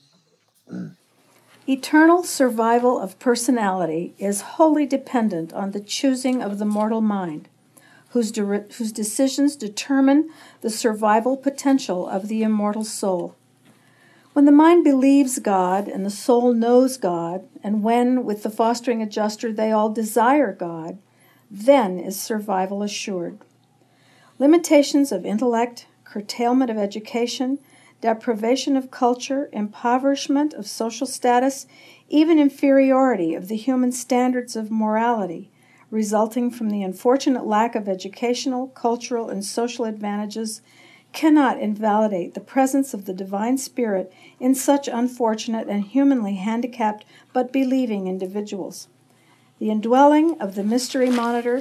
Eternal survival of personality is wholly dependent on the choosing of the mortal mind, whose, de- whose decisions determine the survival potential of the immortal soul. When the mind believes God and the soul knows God, and when, with the fostering adjuster, they all desire God, then is survival assured. Limitations of intellect, curtailment of education, deprivation of culture, impoverishment of social status, even inferiority of the human standards of morality, resulting from the unfortunate lack of educational, cultural, and social advantages, cannot invalidate the presence of the divine spirit in such unfortunate and humanly handicapped but believing individuals. The indwelling of the mystery monitor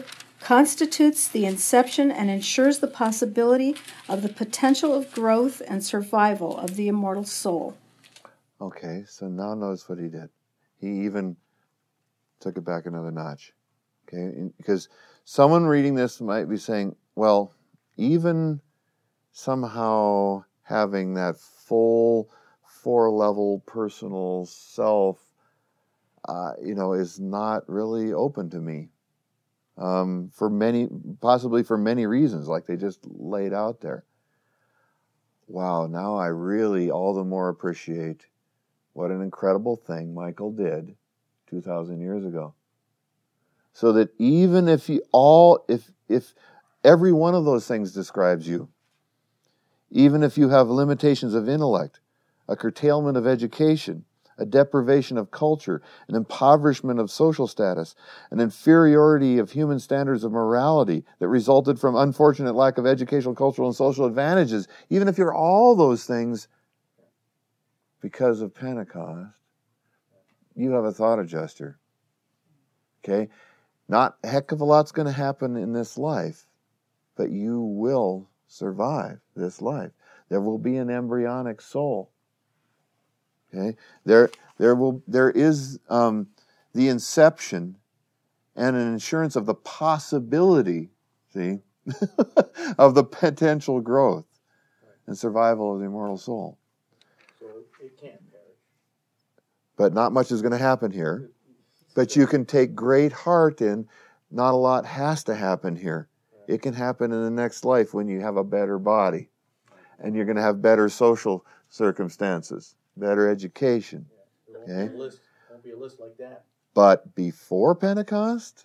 constitutes the inception and ensures the possibility of the potential of growth and survival of the immortal soul. Okay, so now notice what he did. He even took it back another notch. Okay, because someone reading this might be saying, well, even somehow having that full four-level personal self, uh, you know, is not really open to me. Um, for many, possibly for many reasons, like they just laid out there. Wow, now I really all the more appreciate what an incredible thing Michael did two thousand years ago. So that even if you all, if if every one of those things describes you, even if you have limitations of intellect, a curtailment of education, a deprivation of culture, an impoverishment of social status, an inferiority of human standards of morality that resulted from unfortunate lack of educational, cultural, and social advantages, even if you're all those things because of Pentecost, you have a thought adjuster. Okay? Not a heck of a lot's going to happen in this life, but you will survive this life. There will be an embryonic soul. Okay, there, there will, there is um, the inception and an assurance of the possibility, see, of the potential growth and survival of the immortal soul. So it can't perish. But not much is going to happen here. But you can take great heart in. Not a lot has to happen here. It can happen in the next life when you have a better body, and you're going to have better social circumstances. Better education. Yeah, okay? Won't be a list, won't be a list like that. But before Pentecost?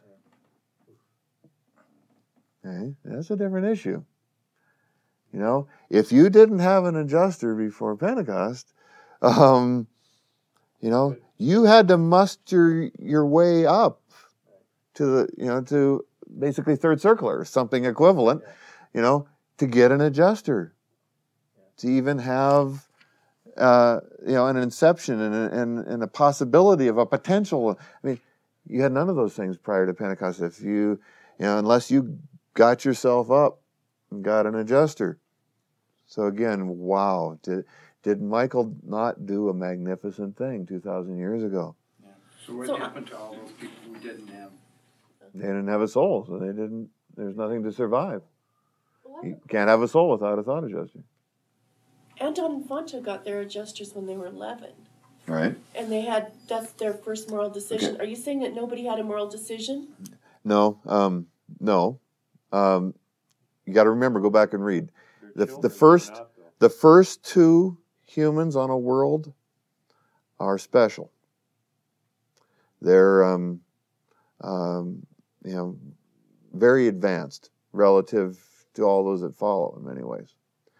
Okay, that's a different issue. You know, if you didn't have an adjuster before Pentecost, um, you know, you had to muster your way up to the, you know, to basically third circular, something equivalent, you know, to get an adjuster. To even have Uh, you know, an inception and a, and, and a possibility of a potential. I mean, you had none of those things prior to Pentecost. If you, you know, unless you got yourself up and got an adjuster. So again, wow, did did Michael not do a magnificent thing two thousand years ago? Yeah. So what So, happened to all those people who didn't have? They didn't have a soul, so they didn't. There's nothing to survive. What? You can't have a soul without a thought adjuster. Anton and Foncho got their adjusters when they were eleven. Right. And they had, that's their first moral decision. Okay. Are you saying that nobody had a moral decision? No, um, no. Um, you got to remember, go back and read. Their The, the children first, were not, though. the first two humans on a world are special. They're, um, um, you know, very advanced relative to all those that follow in many ways.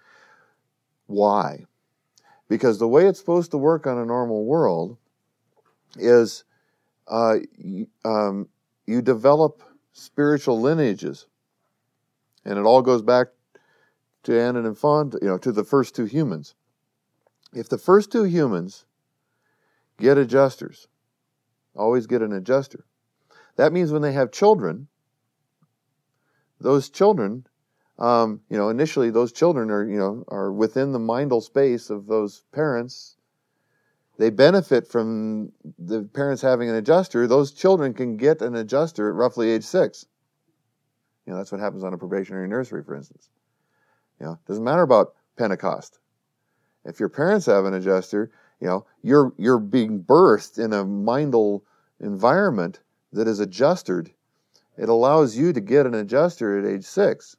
Why? Because the way it's supposed to work on a normal world is uh, you, um, you develop spiritual lineages, and it all goes back to Anna and Font, you know, to the first two humans. If the first two humans get adjusters, always get an adjuster, that means when they have children, those children, um, you know, initially those children are, you know, are within the mindal space of those parents. They benefit from the parents having an adjuster. Those children can get an adjuster at roughly age six. You know, that's what happens on a probationary nursery, for instance. You know, it doesn't matter about Pentecost. If your parents have an adjuster, you know, you're you're being birthed in a mindal environment that is adjusted. It allows you to get an adjuster at age six.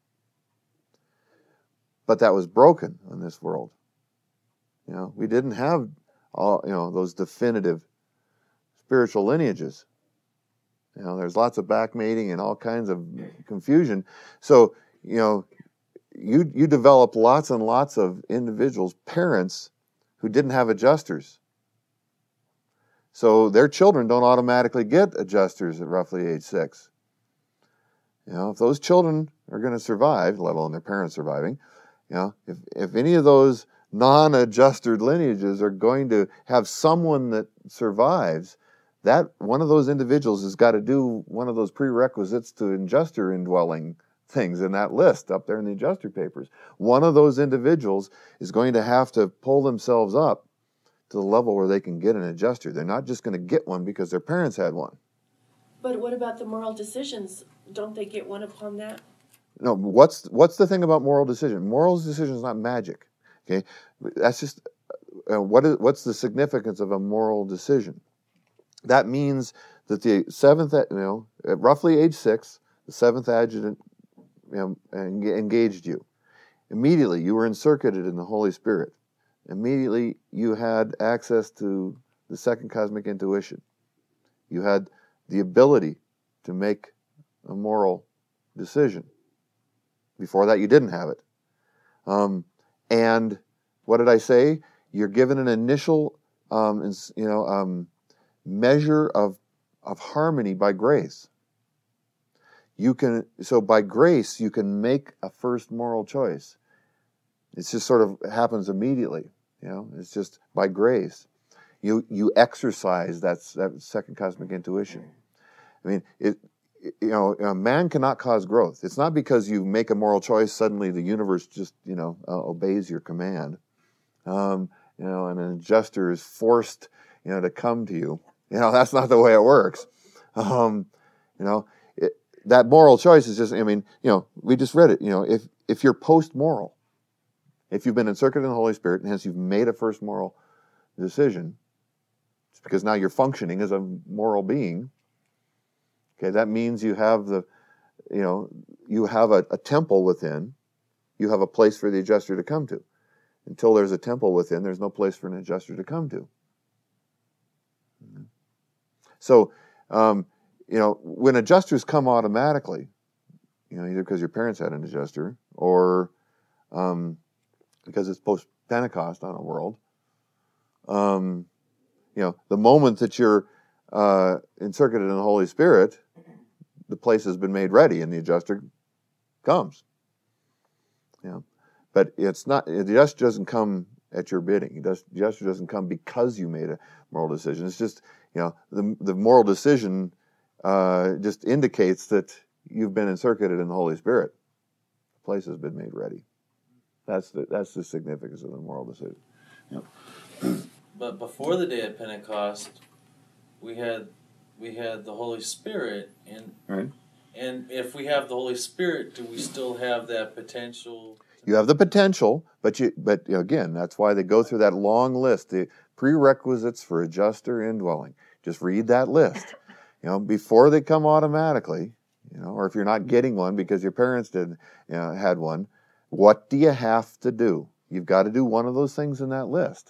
But that was broken in this world. You know, we didn't have all, you know, those definitive spiritual lineages. You know, there's lots of backmating and all kinds of confusion. So, you know, you you develop lots and lots of individuals, parents, who didn't have adjusters. So their children don't automatically get adjusters at roughly age six. You know, if those children are going to survive, let alone their parents surviving, you know, if, if any of those non-adjusted lineages are going to have someone that survives, that one of those individuals has got to do one of those prerequisites to adjuster indwelling things in that list up there in the adjuster papers. One of those individuals is going to have to pull themselves up to the level where they can get an adjuster. They're not just going to get one because their parents had one. But what about the moral decisions? Don't they get one upon that? No, what's what's the thing about moral decision? Moral decision is not magic. Okay, that's just uh, what is what's the significance of a moral decision? That means that the seventh, you know, at roughly age six, the seventh adjutant, you know, engaged you. Immediately, you were encircuited in the Holy Spirit. Immediately, you had access to the second cosmic intuition. You had the ability to make a moral decision. Before that, you didn't have it. Um, and what did I say? You're given an initial, um, you know, um, measure of of harmony by grace. You can so by grace you can make a first moral choice. It just sort of happens immediately. You know, it's just by grace. You you exercise that that second cosmic intuition. I mean, it. You know, a man cannot cause growth. It's not because you make a moral choice, suddenly the universe just, you know, uh, obeys your command. Um, you know, and an adjuster is forced, you know, to come to you. You know, that's not the way it works. Um, you know, it, that moral choice is just, I mean, you know, we just read it. You know, if, if you're post-moral, if you've been encircled in the Holy Spirit, and hence you've made a first moral decision, it's because now you're functioning as a moral being. Okay, that means you have the, you know, you have a, a temple within. You have a place for the adjuster to come to. Until there's a temple within, there's no place for an adjuster to come to. So, um, you know, when adjusters come automatically, you know, either because your parents had an adjuster or um, because it's post-Pentecost on a world, um, you know, the moment that you're uh, encircled in the Holy Spirit, the place has been made ready and the adjuster comes. You know, but it's not, the adjuster doesn't come at your bidding. The adjuster doesn't come because you made a moral decision. It's just, you know, the the moral decision uh, just indicates that you've been encircled in the Holy Spirit. The place has been made ready. That's the that's the significance of the moral decision. Yeah. But before the day of Pentecost, we had we had the Holy Spirit, and right. And if we have the Holy Spirit, do we still have that potential? You have the potential, but you but you know, again, that's why they go through that long list, the prerequisites for adjuster indwelling. Just read that list. You know, before they come automatically, you know, or if you're not getting one because your parents did, you know, had one, what do you have to do? You've got to do one of those things in that list,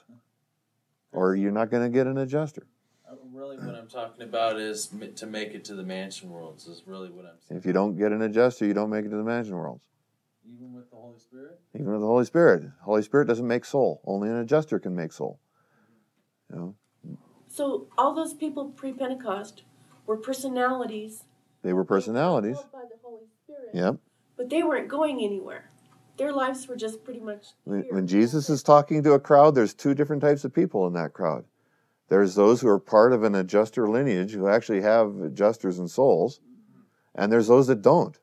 or you're not going to get an adjuster. Really, what I'm talking about is to make it to the mansion worlds. Is really what I'm saying. If you don't get an adjuster, you don't make it to the mansion worlds. Even with the Holy Spirit. Even with the Holy Spirit, Holy Spirit doesn't make soul. Only an adjuster can make soul. You know. So all those people pre-Pentecost were personalities. They were personalities. By the Holy Spirit. Yep. But they weren't going anywhere. Their lives were just pretty much. When, here. when Jesus is talking to a crowd, there's two different types of people in that crowd. There's those who are part of an adjuster lineage who actually have adjusters and souls, and there's those that don't.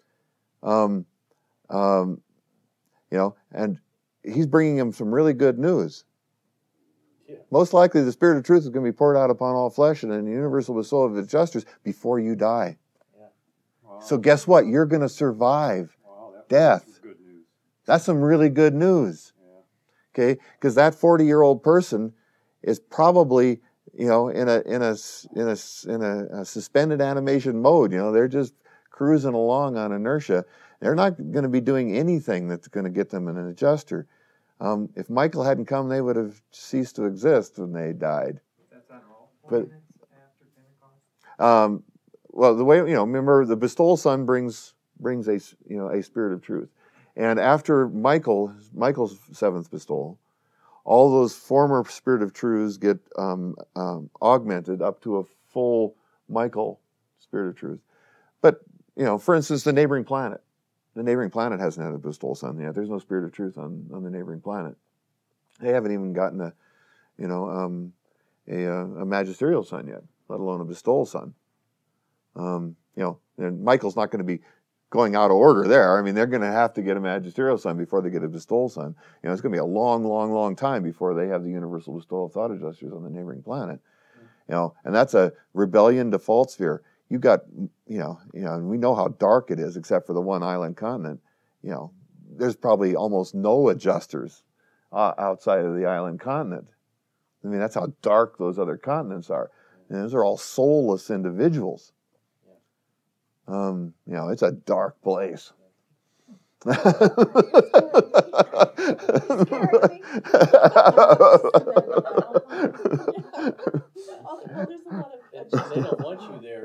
Um, um, you know, and he's bringing them some really good news. Yeah. Most likely, the Spirit of Truth is going to be poured out upon all flesh, and an universal bestowal of adjusters before you die. Yeah. Wow. So guess what? You're going to survive Wow, that- death. that's good news. That's some really good news. Yeah. Okay, because that forty-year-old person is probably, you know, in a in a in a in a, a suspended animation mode. You know, they're just cruising along on inertia. They're not going to be doing anything that's going to get them an adjuster. Um, if Michael hadn't come, they would have ceased to exist when they died. That's on all But- planets after Pentecost. Um, well, the way, you know, remember the bestowal son brings brings a you know a spirit of truth, and after Michael Michael's seventh bestowal, all those former spirit of truths get um, um, augmented up to a full Michael spirit of truth. But, you know, for instance, the neighboring planet. The neighboring planet hasn't had a bestowal son yet. There's no spirit of truth on, on the neighboring planet. They haven't even gotten a, you know, um, a, a magisterial son yet. let alone a bestowal son. Um, you know, and Michael's not going to be going out of order there. I mean, they're going to have to get a magisterial son before they get a bestowal son. You know, it's going to be a long, long, long time before they have the universal bestowal of thought adjusters on the neighboring planet. You know, and that's a rebellion default sphere. You got, you know, you know, and we know how dark it is, except for the one island continent. You know, there's probably almost no adjusters uh, outside of the island continent. I mean, that's how dark those other continents are. And those are all soulless individuals. Um, you know, it's a dark place. Oh, well, there's a lot of They don't want you there.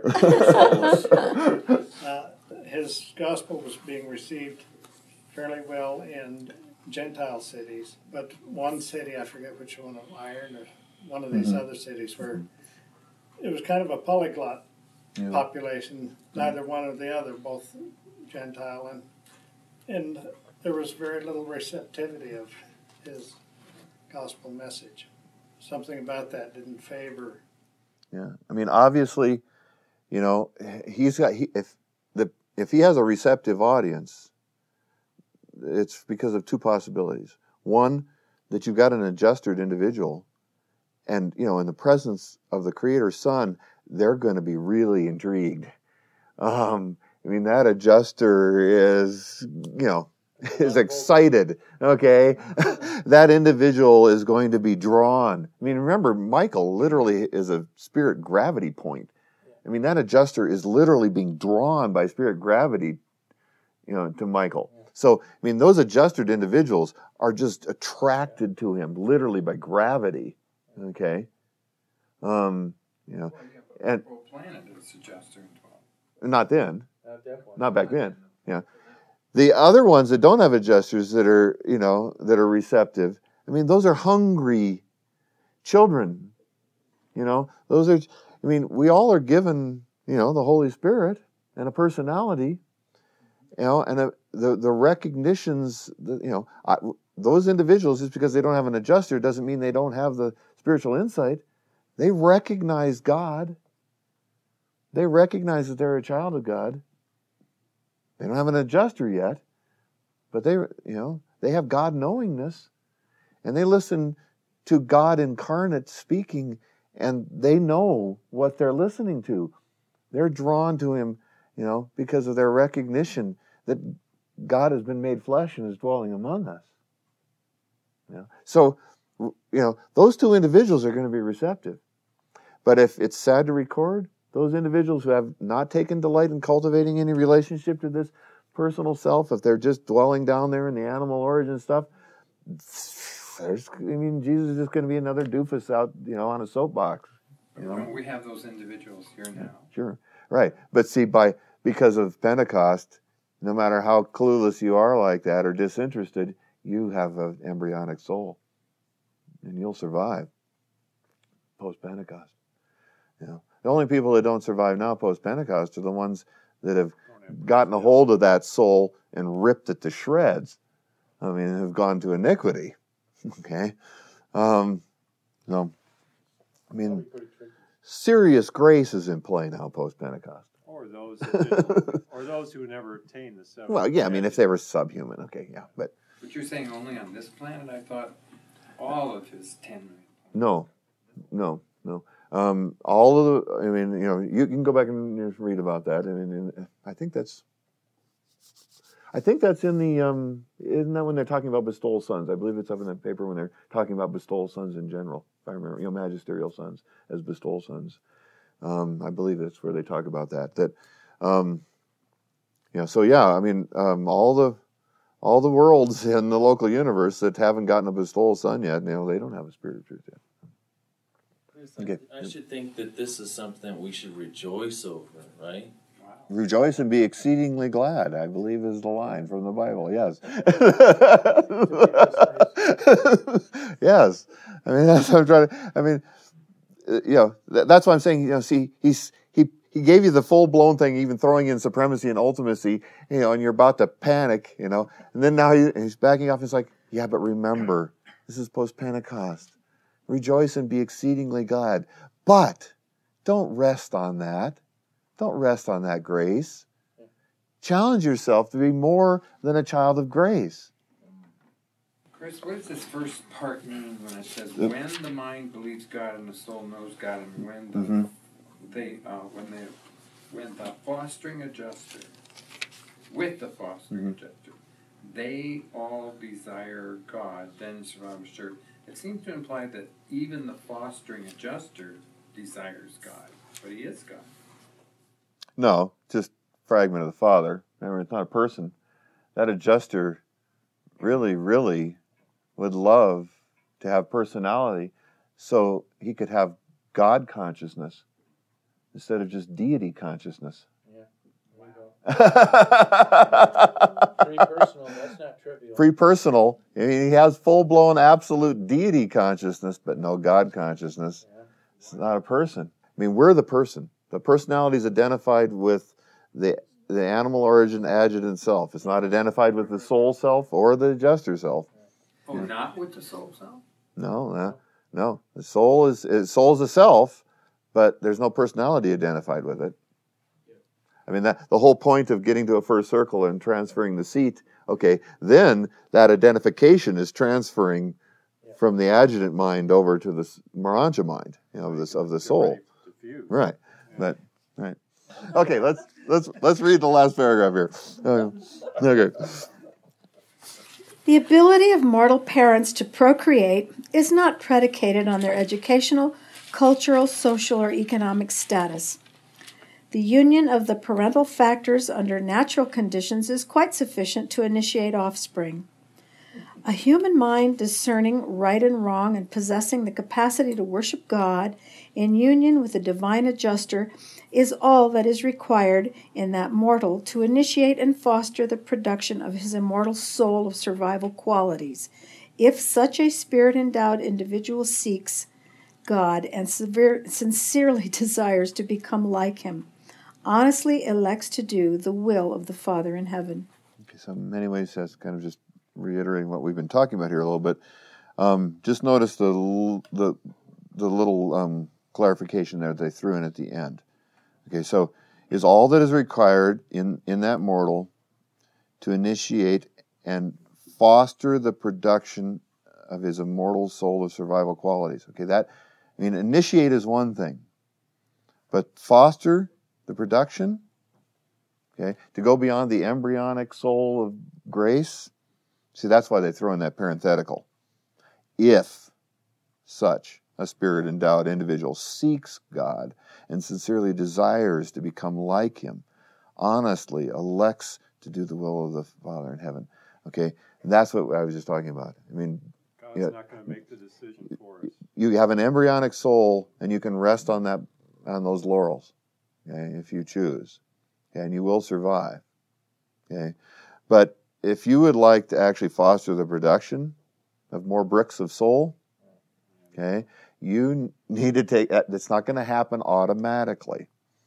Uh, his gospel was being received fairly well in Gentile cities, but one city, I forget which one, of Iron or one of these mm-hmm. other cities, where it was kind of a polyglot yeah. population, neither mm-hmm. one or the other, both Gentile, and and there was very little receptivity of his gospel message. Something about that didn't favor. Yeah, I mean, obviously, you know, he's got he, if the if he has a receptive audience, it's because of two possibilities. One, that you've got an adjustered individual, and you know, in the presence of the Creator's Son, they're going to be really intrigued. Um, I mean, that adjuster is, you know, is excited, okay? That individual is going to be drawn. I mean, remember, Michael literally is a spirit gravity point. I mean, that adjuster is literally being drawn by spirit gravity, you know, to Michael. So, I mean, those adjustered individuals are just attracted to him, literally by gravity, okay? Um, you know, and planet is adjuster involved. Not then, Not that one. not back then, yeah. The other ones that don't have adjusters that are, you know, that are receptive, I mean, those are hungry children. You know, those are, I mean, we all are given, you know, the Holy Spirit and a personality, you know, and a, the, the recognitions, that, you know, I, those individuals, just because they don't have an adjuster doesn't mean they don't have the spiritual insight. They recognize God. They recognize that they're a child of God. They don't have an adjuster yet, but they, you know, they have God knowingness, and they listen to God incarnate speaking, and they know what they're listening to. They're drawn to Him, you know, because of their recognition that God has been made flesh and is dwelling among us. You know? So, you know, those two individuals are going to be receptive. But if it's sad to record, those individuals who have not taken delight in cultivating any relationship to this personal self, if they're just dwelling down there in the animal origin stuff, there's, I mean, Jesus is just going to be another doofus out, you know, on a soapbox. You know? Don't we have those individuals here now? Sure, right. But see, by because of Pentecost, no matter how clueless you are like that or disinterested, you have an embryonic soul, and you'll survive post-Pentecost. You know, the only people that don't survive now post-Pentecost are the ones that have gotten a hold of that soul and ripped it to shreds. I mean, have gone to iniquity. Okay? Um, no. I mean, serious grace is in play now post-Pentecost. Or those who didn't, or those who never attained the seven. Well, yeah, I mean, if they were subhuman, okay, yeah. But, but you're saying only on this planet? I thought all of his ten. No, no, no. Um, all of the, I mean, you know, you can go back and read about that. I mean, I think that's, I think that's in the, um, isn't that when they're talking about bestowal sons? I believe it's up in that paper when they're talking about bestowal sons in general. If I remember, you know, magisterial sons as bestowal sons. Um, I believe that's where they talk about that. That, um, you know, so yeah, I mean, um, all the, all the worlds in the local universe that haven't gotten a bestowal son yet, you know, they don't have a spirit of truth yet. Okay. I should think that this is something we should rejoice over, right? Wow. Rejoice and be exceedingly glad, I believe is the line from the Bible, yes. Yes. I mean, that's what I'm trying to, I mean, you know, that's why I'm saying, you know, see, he's, he, he gave you the full-blown thing, even throwing in supremacy and ultimacy, you know, and you're about to panic, you know, and then now he, he's backing off, he's like, yeah, but remember, this is post-Pentecost. Rejoice and be exceedingly glad. But don't rest on that. Don't rest on that grace. Challenge yourself to be more than a child of grace. Chris, what does this first part mean when it says, when the mind believes God and the soul knows God, and when the, Mm-hmm. they, uh, when they, when the fostering adjuster, with the fostering Mm-hmm. adjuster, they all desire God, then survival sure. It seems to imply that even the fostering adjuster desires God, but he is God. No, just fragment of the Father. Remember, it's not a person. That adjuster really, really would love to have personality so he could have God consciousness instead of just deity consciousness. Yeah. Free personal, that's not trivial. Free personal. I mean, he has full-blown absolute deity consciousness, but no God consciousness. Yeah. It's not a person. I mean, we're the person. The personality is identified with the the animal origin adjutant self. It's not identified with the soul self or the adjuster self. Oh, yeah. Not with the soul self? No, no, no. The soul is, is soul's a self, but there's no personality identified with it. I mean, that the whole point of getting to a first circle and transferring the seat, okay, then that identification is transferring Yeah. from the adjutant mind over to the Morontia mind, you know, of the, of the soul. Right. But right. Okay, let's let's let's read the last paragraph here. Okay. Okay. The ability of mortal parents to procreate is not predicated on their educational, cultural, social, or economic status. The union of the parental factors under natural conditions is quite sufficient to initiate offspring. A human mind discerning right and wrong and possessing the capacity to worship God in union with the divine adjuster is all that is required in that mortal to initiate and foster the production of his immortal soul of survival qualities, if such a spirit-endowed individual seeks God and severe, sincerely desires to become like him, honestly elects to do the will of the Father in heaven. Okay, so in many ways that's kind of just reiterating what we've been talking about here a little bit. Um, just notice the the the little um, clarification there that they threw in at the end. Okay, so is all that is required in, in that mortal to initiate and foster the production of his immortal soul of survival qualities. Okay, that, I mean, initiate is one thing, but foster the production, okay, to go beyond the embryonic soul of grace. See, that's why they throw in that parenthetical. If such a spirit-endowed individual seeks God and sincerely desires to become like him, honestly elects to do the will of the Father in heaven. Okay, and that's what I was just talking about. I mean, God's you know, not going to make the decision for us. you have an embryonic soul, and you can rest on that, on those laurels, okay, if you choose, okay, and you will survive. Okay, but if you would like to actually foster the production of more bricks of soul, okay, you need to take. It's not going to happen automatically.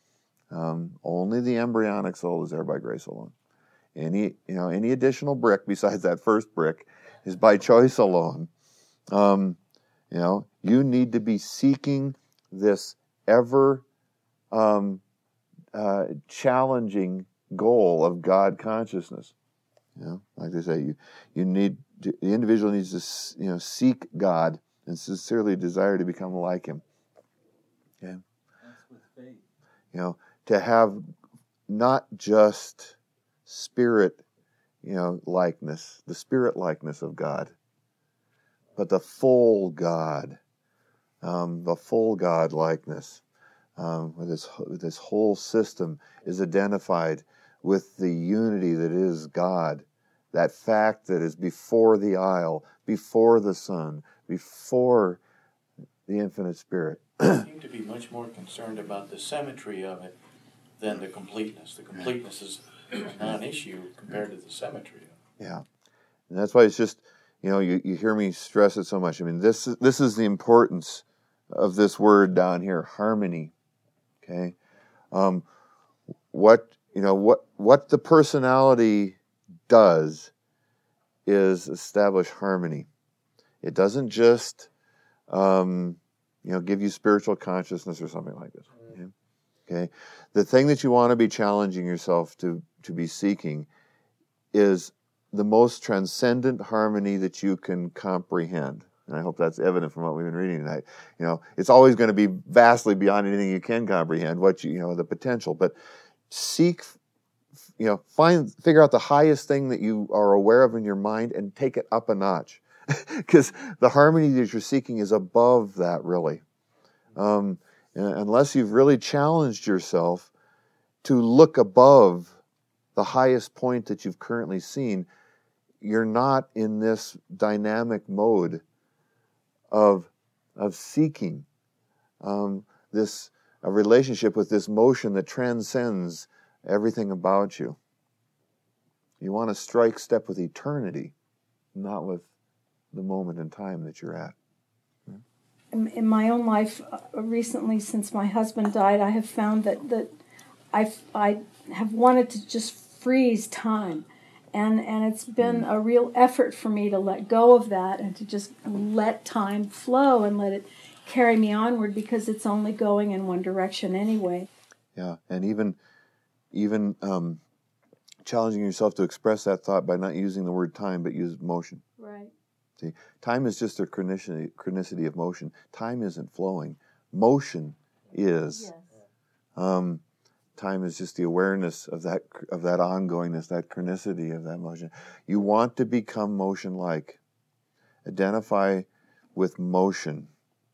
Um, only the embryonic soul is there by grace alone. Any, you know, any additional brick besides that first brick is by choice alone. Um, you know, you need to be seeking this ever um, uh, challenging goal of God consciousness. You know, like they say, you you need to, the individual needs to, you know, seek God and sincerely desire to become like Him. Okay, That's with faith. You know, to have not just spirit, you know, likeness, the spirit likeness of God, but the full God, um, the full God likeness. Um, where this this whole system is identified with the unity that is God, that fact that is before the isle, before the Son, before the infinite Spirit. I seem to be much more concerned about the symmetry of it than the completeness. The completeness is a non-issue compared to the symmetry of it. Yeah, and that's why it's just, you know, you, you hear me stress it so much. I mean, this is, this is the importance of this word down here, harmony. Okay, um, what you know, what what the personality does is establish harmony. It doesn't just, um, you know, give you spiritual consciousness or something like this. Okay, the thing that you want to be challenging yourself to to be seeking is the most transcendent harmony that you can comprehend. And I hope that's evident from what we've been reading tonight. You know, it's always going to be vastly beyond anything you can comprehend, what you, you know, the potential. But seek, you know, find, figure out the highest thing that you are aware of in your mind and take it up a notch. Because the harmony that you're seeking is above that, really. Um, unless you've really challenged yourself to look above the highest point that you've currently seen, you're not in this dynamic mode of of seeking um, this a relationship with this motion that transcends everything about you. You want to strike step with eternity, not with the moment in time that you're at. In, in my own life, uh, recently, since my husband died, I have found that that I I have wanted to just freeze time. And and it's been a real effort for me to let go of that and to just let time flow and let it carry me onward, because it's only going in one direction anyway. Yeah, and even even um, challenging yourself to express that thought by not using the word time, but use motion. Right. See, time is just a chronicity, chronicity of motion. Time isn't flowing. Motion is. Yes. Um, Time is just the awareness of that of that ongoingness, that chronicity of that motion. You want to become motion-like. Identify with motion.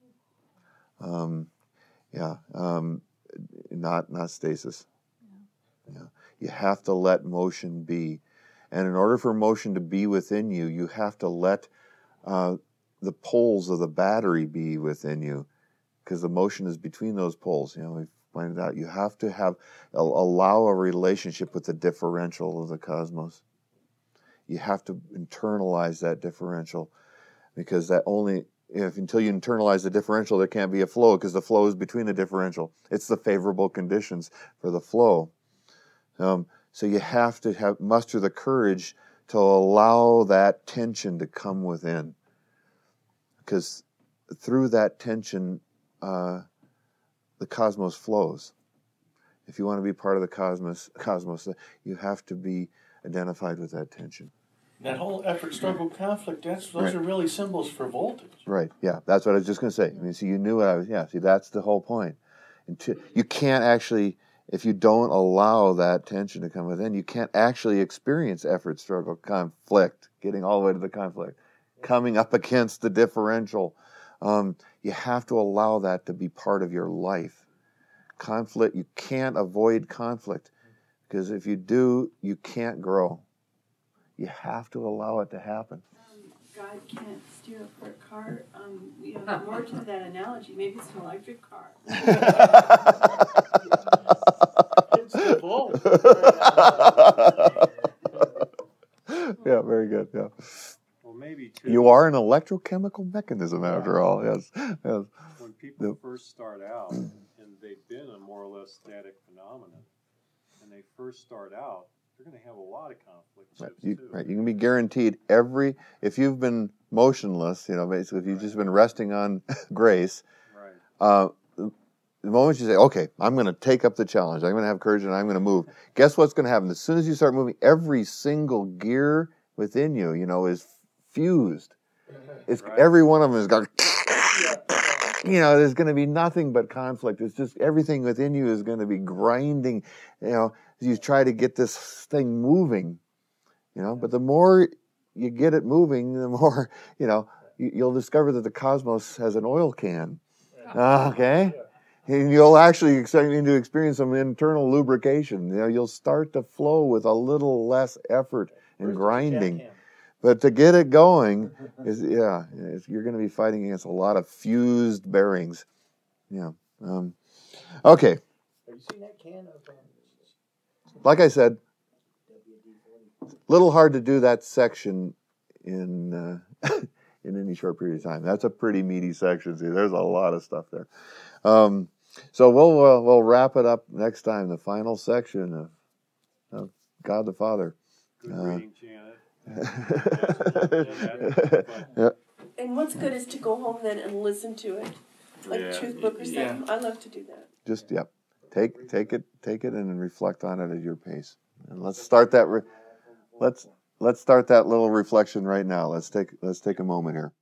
Um, yeah, um, not not stasis. Yeah. Yeah. You have to let motion be, and in order for motion to be within you, you have to let uh, the poles of the battery be within you, because the motion is between those poles. You know. We've pointed out, you have to have allow a relationship with the differential of the cosmos. You have to internalize that differential, because that only if until you internalize the differential, there can't be a flow, because the flow is between the differential. It's the favorable conditions for the flow. Um, so you have to have muster the courage to allow that tension to come within, because through that tension, uh, the cosmos flows. If you want to be part of the cosmos, cosmos, you have to be identified with that tension. That whole effort, struggle, conflict, that's, those Right. are really symbols for voltage. Right, yeah, that's what I was just going to say. I mean, see, you knew what I was, yeah, see, that's the whole point. Until, you can't actually, if you don't allow that tension to come within, you can't actually experience effort, struggle, conflict, getting all the way to the conflict, coming up against the differential. Um, you have to allow that to be part of your life. Conflict, you can't avoid conflict, because if you do, you can't grow. You have to allow it to happen. Um, God can't steer for a car. Um, you know, more to that analogy, maybe it's an electric car. It's the volt. Yeah, very good, yeah. Well, maybe too. You are an electrochemical mechanism, after all. Yes, yes. When people Yep. first start out, and they've been a more or less static phenomenon, and they first start out, they're going to have a lot of conflict Right. shifts You, too. right. You can be guaranteed every. If you've been motionless, you know, basically, if you've just been resting on grace, Right. uh, the moment you say, "Okay, I'm going to take up the challenge. I'm going to have courage, and I'm going to move," guess what's going to happen? As soon as you start moving, every single gear within you, you know, is fused. It's Right. every one of them is going. You know, there's going to be nothing but conflict. It's just everything within you is going to be grinding. You know, as you try to get this thing moving. You know, but the more you get it moving, the more, you know, you, you'll discover that the cosmos has an oil can. Okay, and you'll actually start to experience some internal lubrication. You know, you'll start to flow with a little less effort and grinding. But to get it going, is yeah, it's, you're going to be fighting against a lot of fused bearings. Yeah. Um, okay. Have you seen that can of um, Like I said, little hard to do that section in uh, in any short period of time. That's a pretty meaty section. See, there's a lot of stuff there. Um, so we'll uh, we'll wrap it up next time. The final section of, of God the Father. Good Uh, reading, Janet. yeah. And what's good is to go home then and listen to it, like Yeah. Truth Book or Yeah. something. I love to do that. Just yeah. take take it take it and reflect on it at your pace. And let's start that. Re- let's let's start that little reflection right now. Let's take let's take a moment here.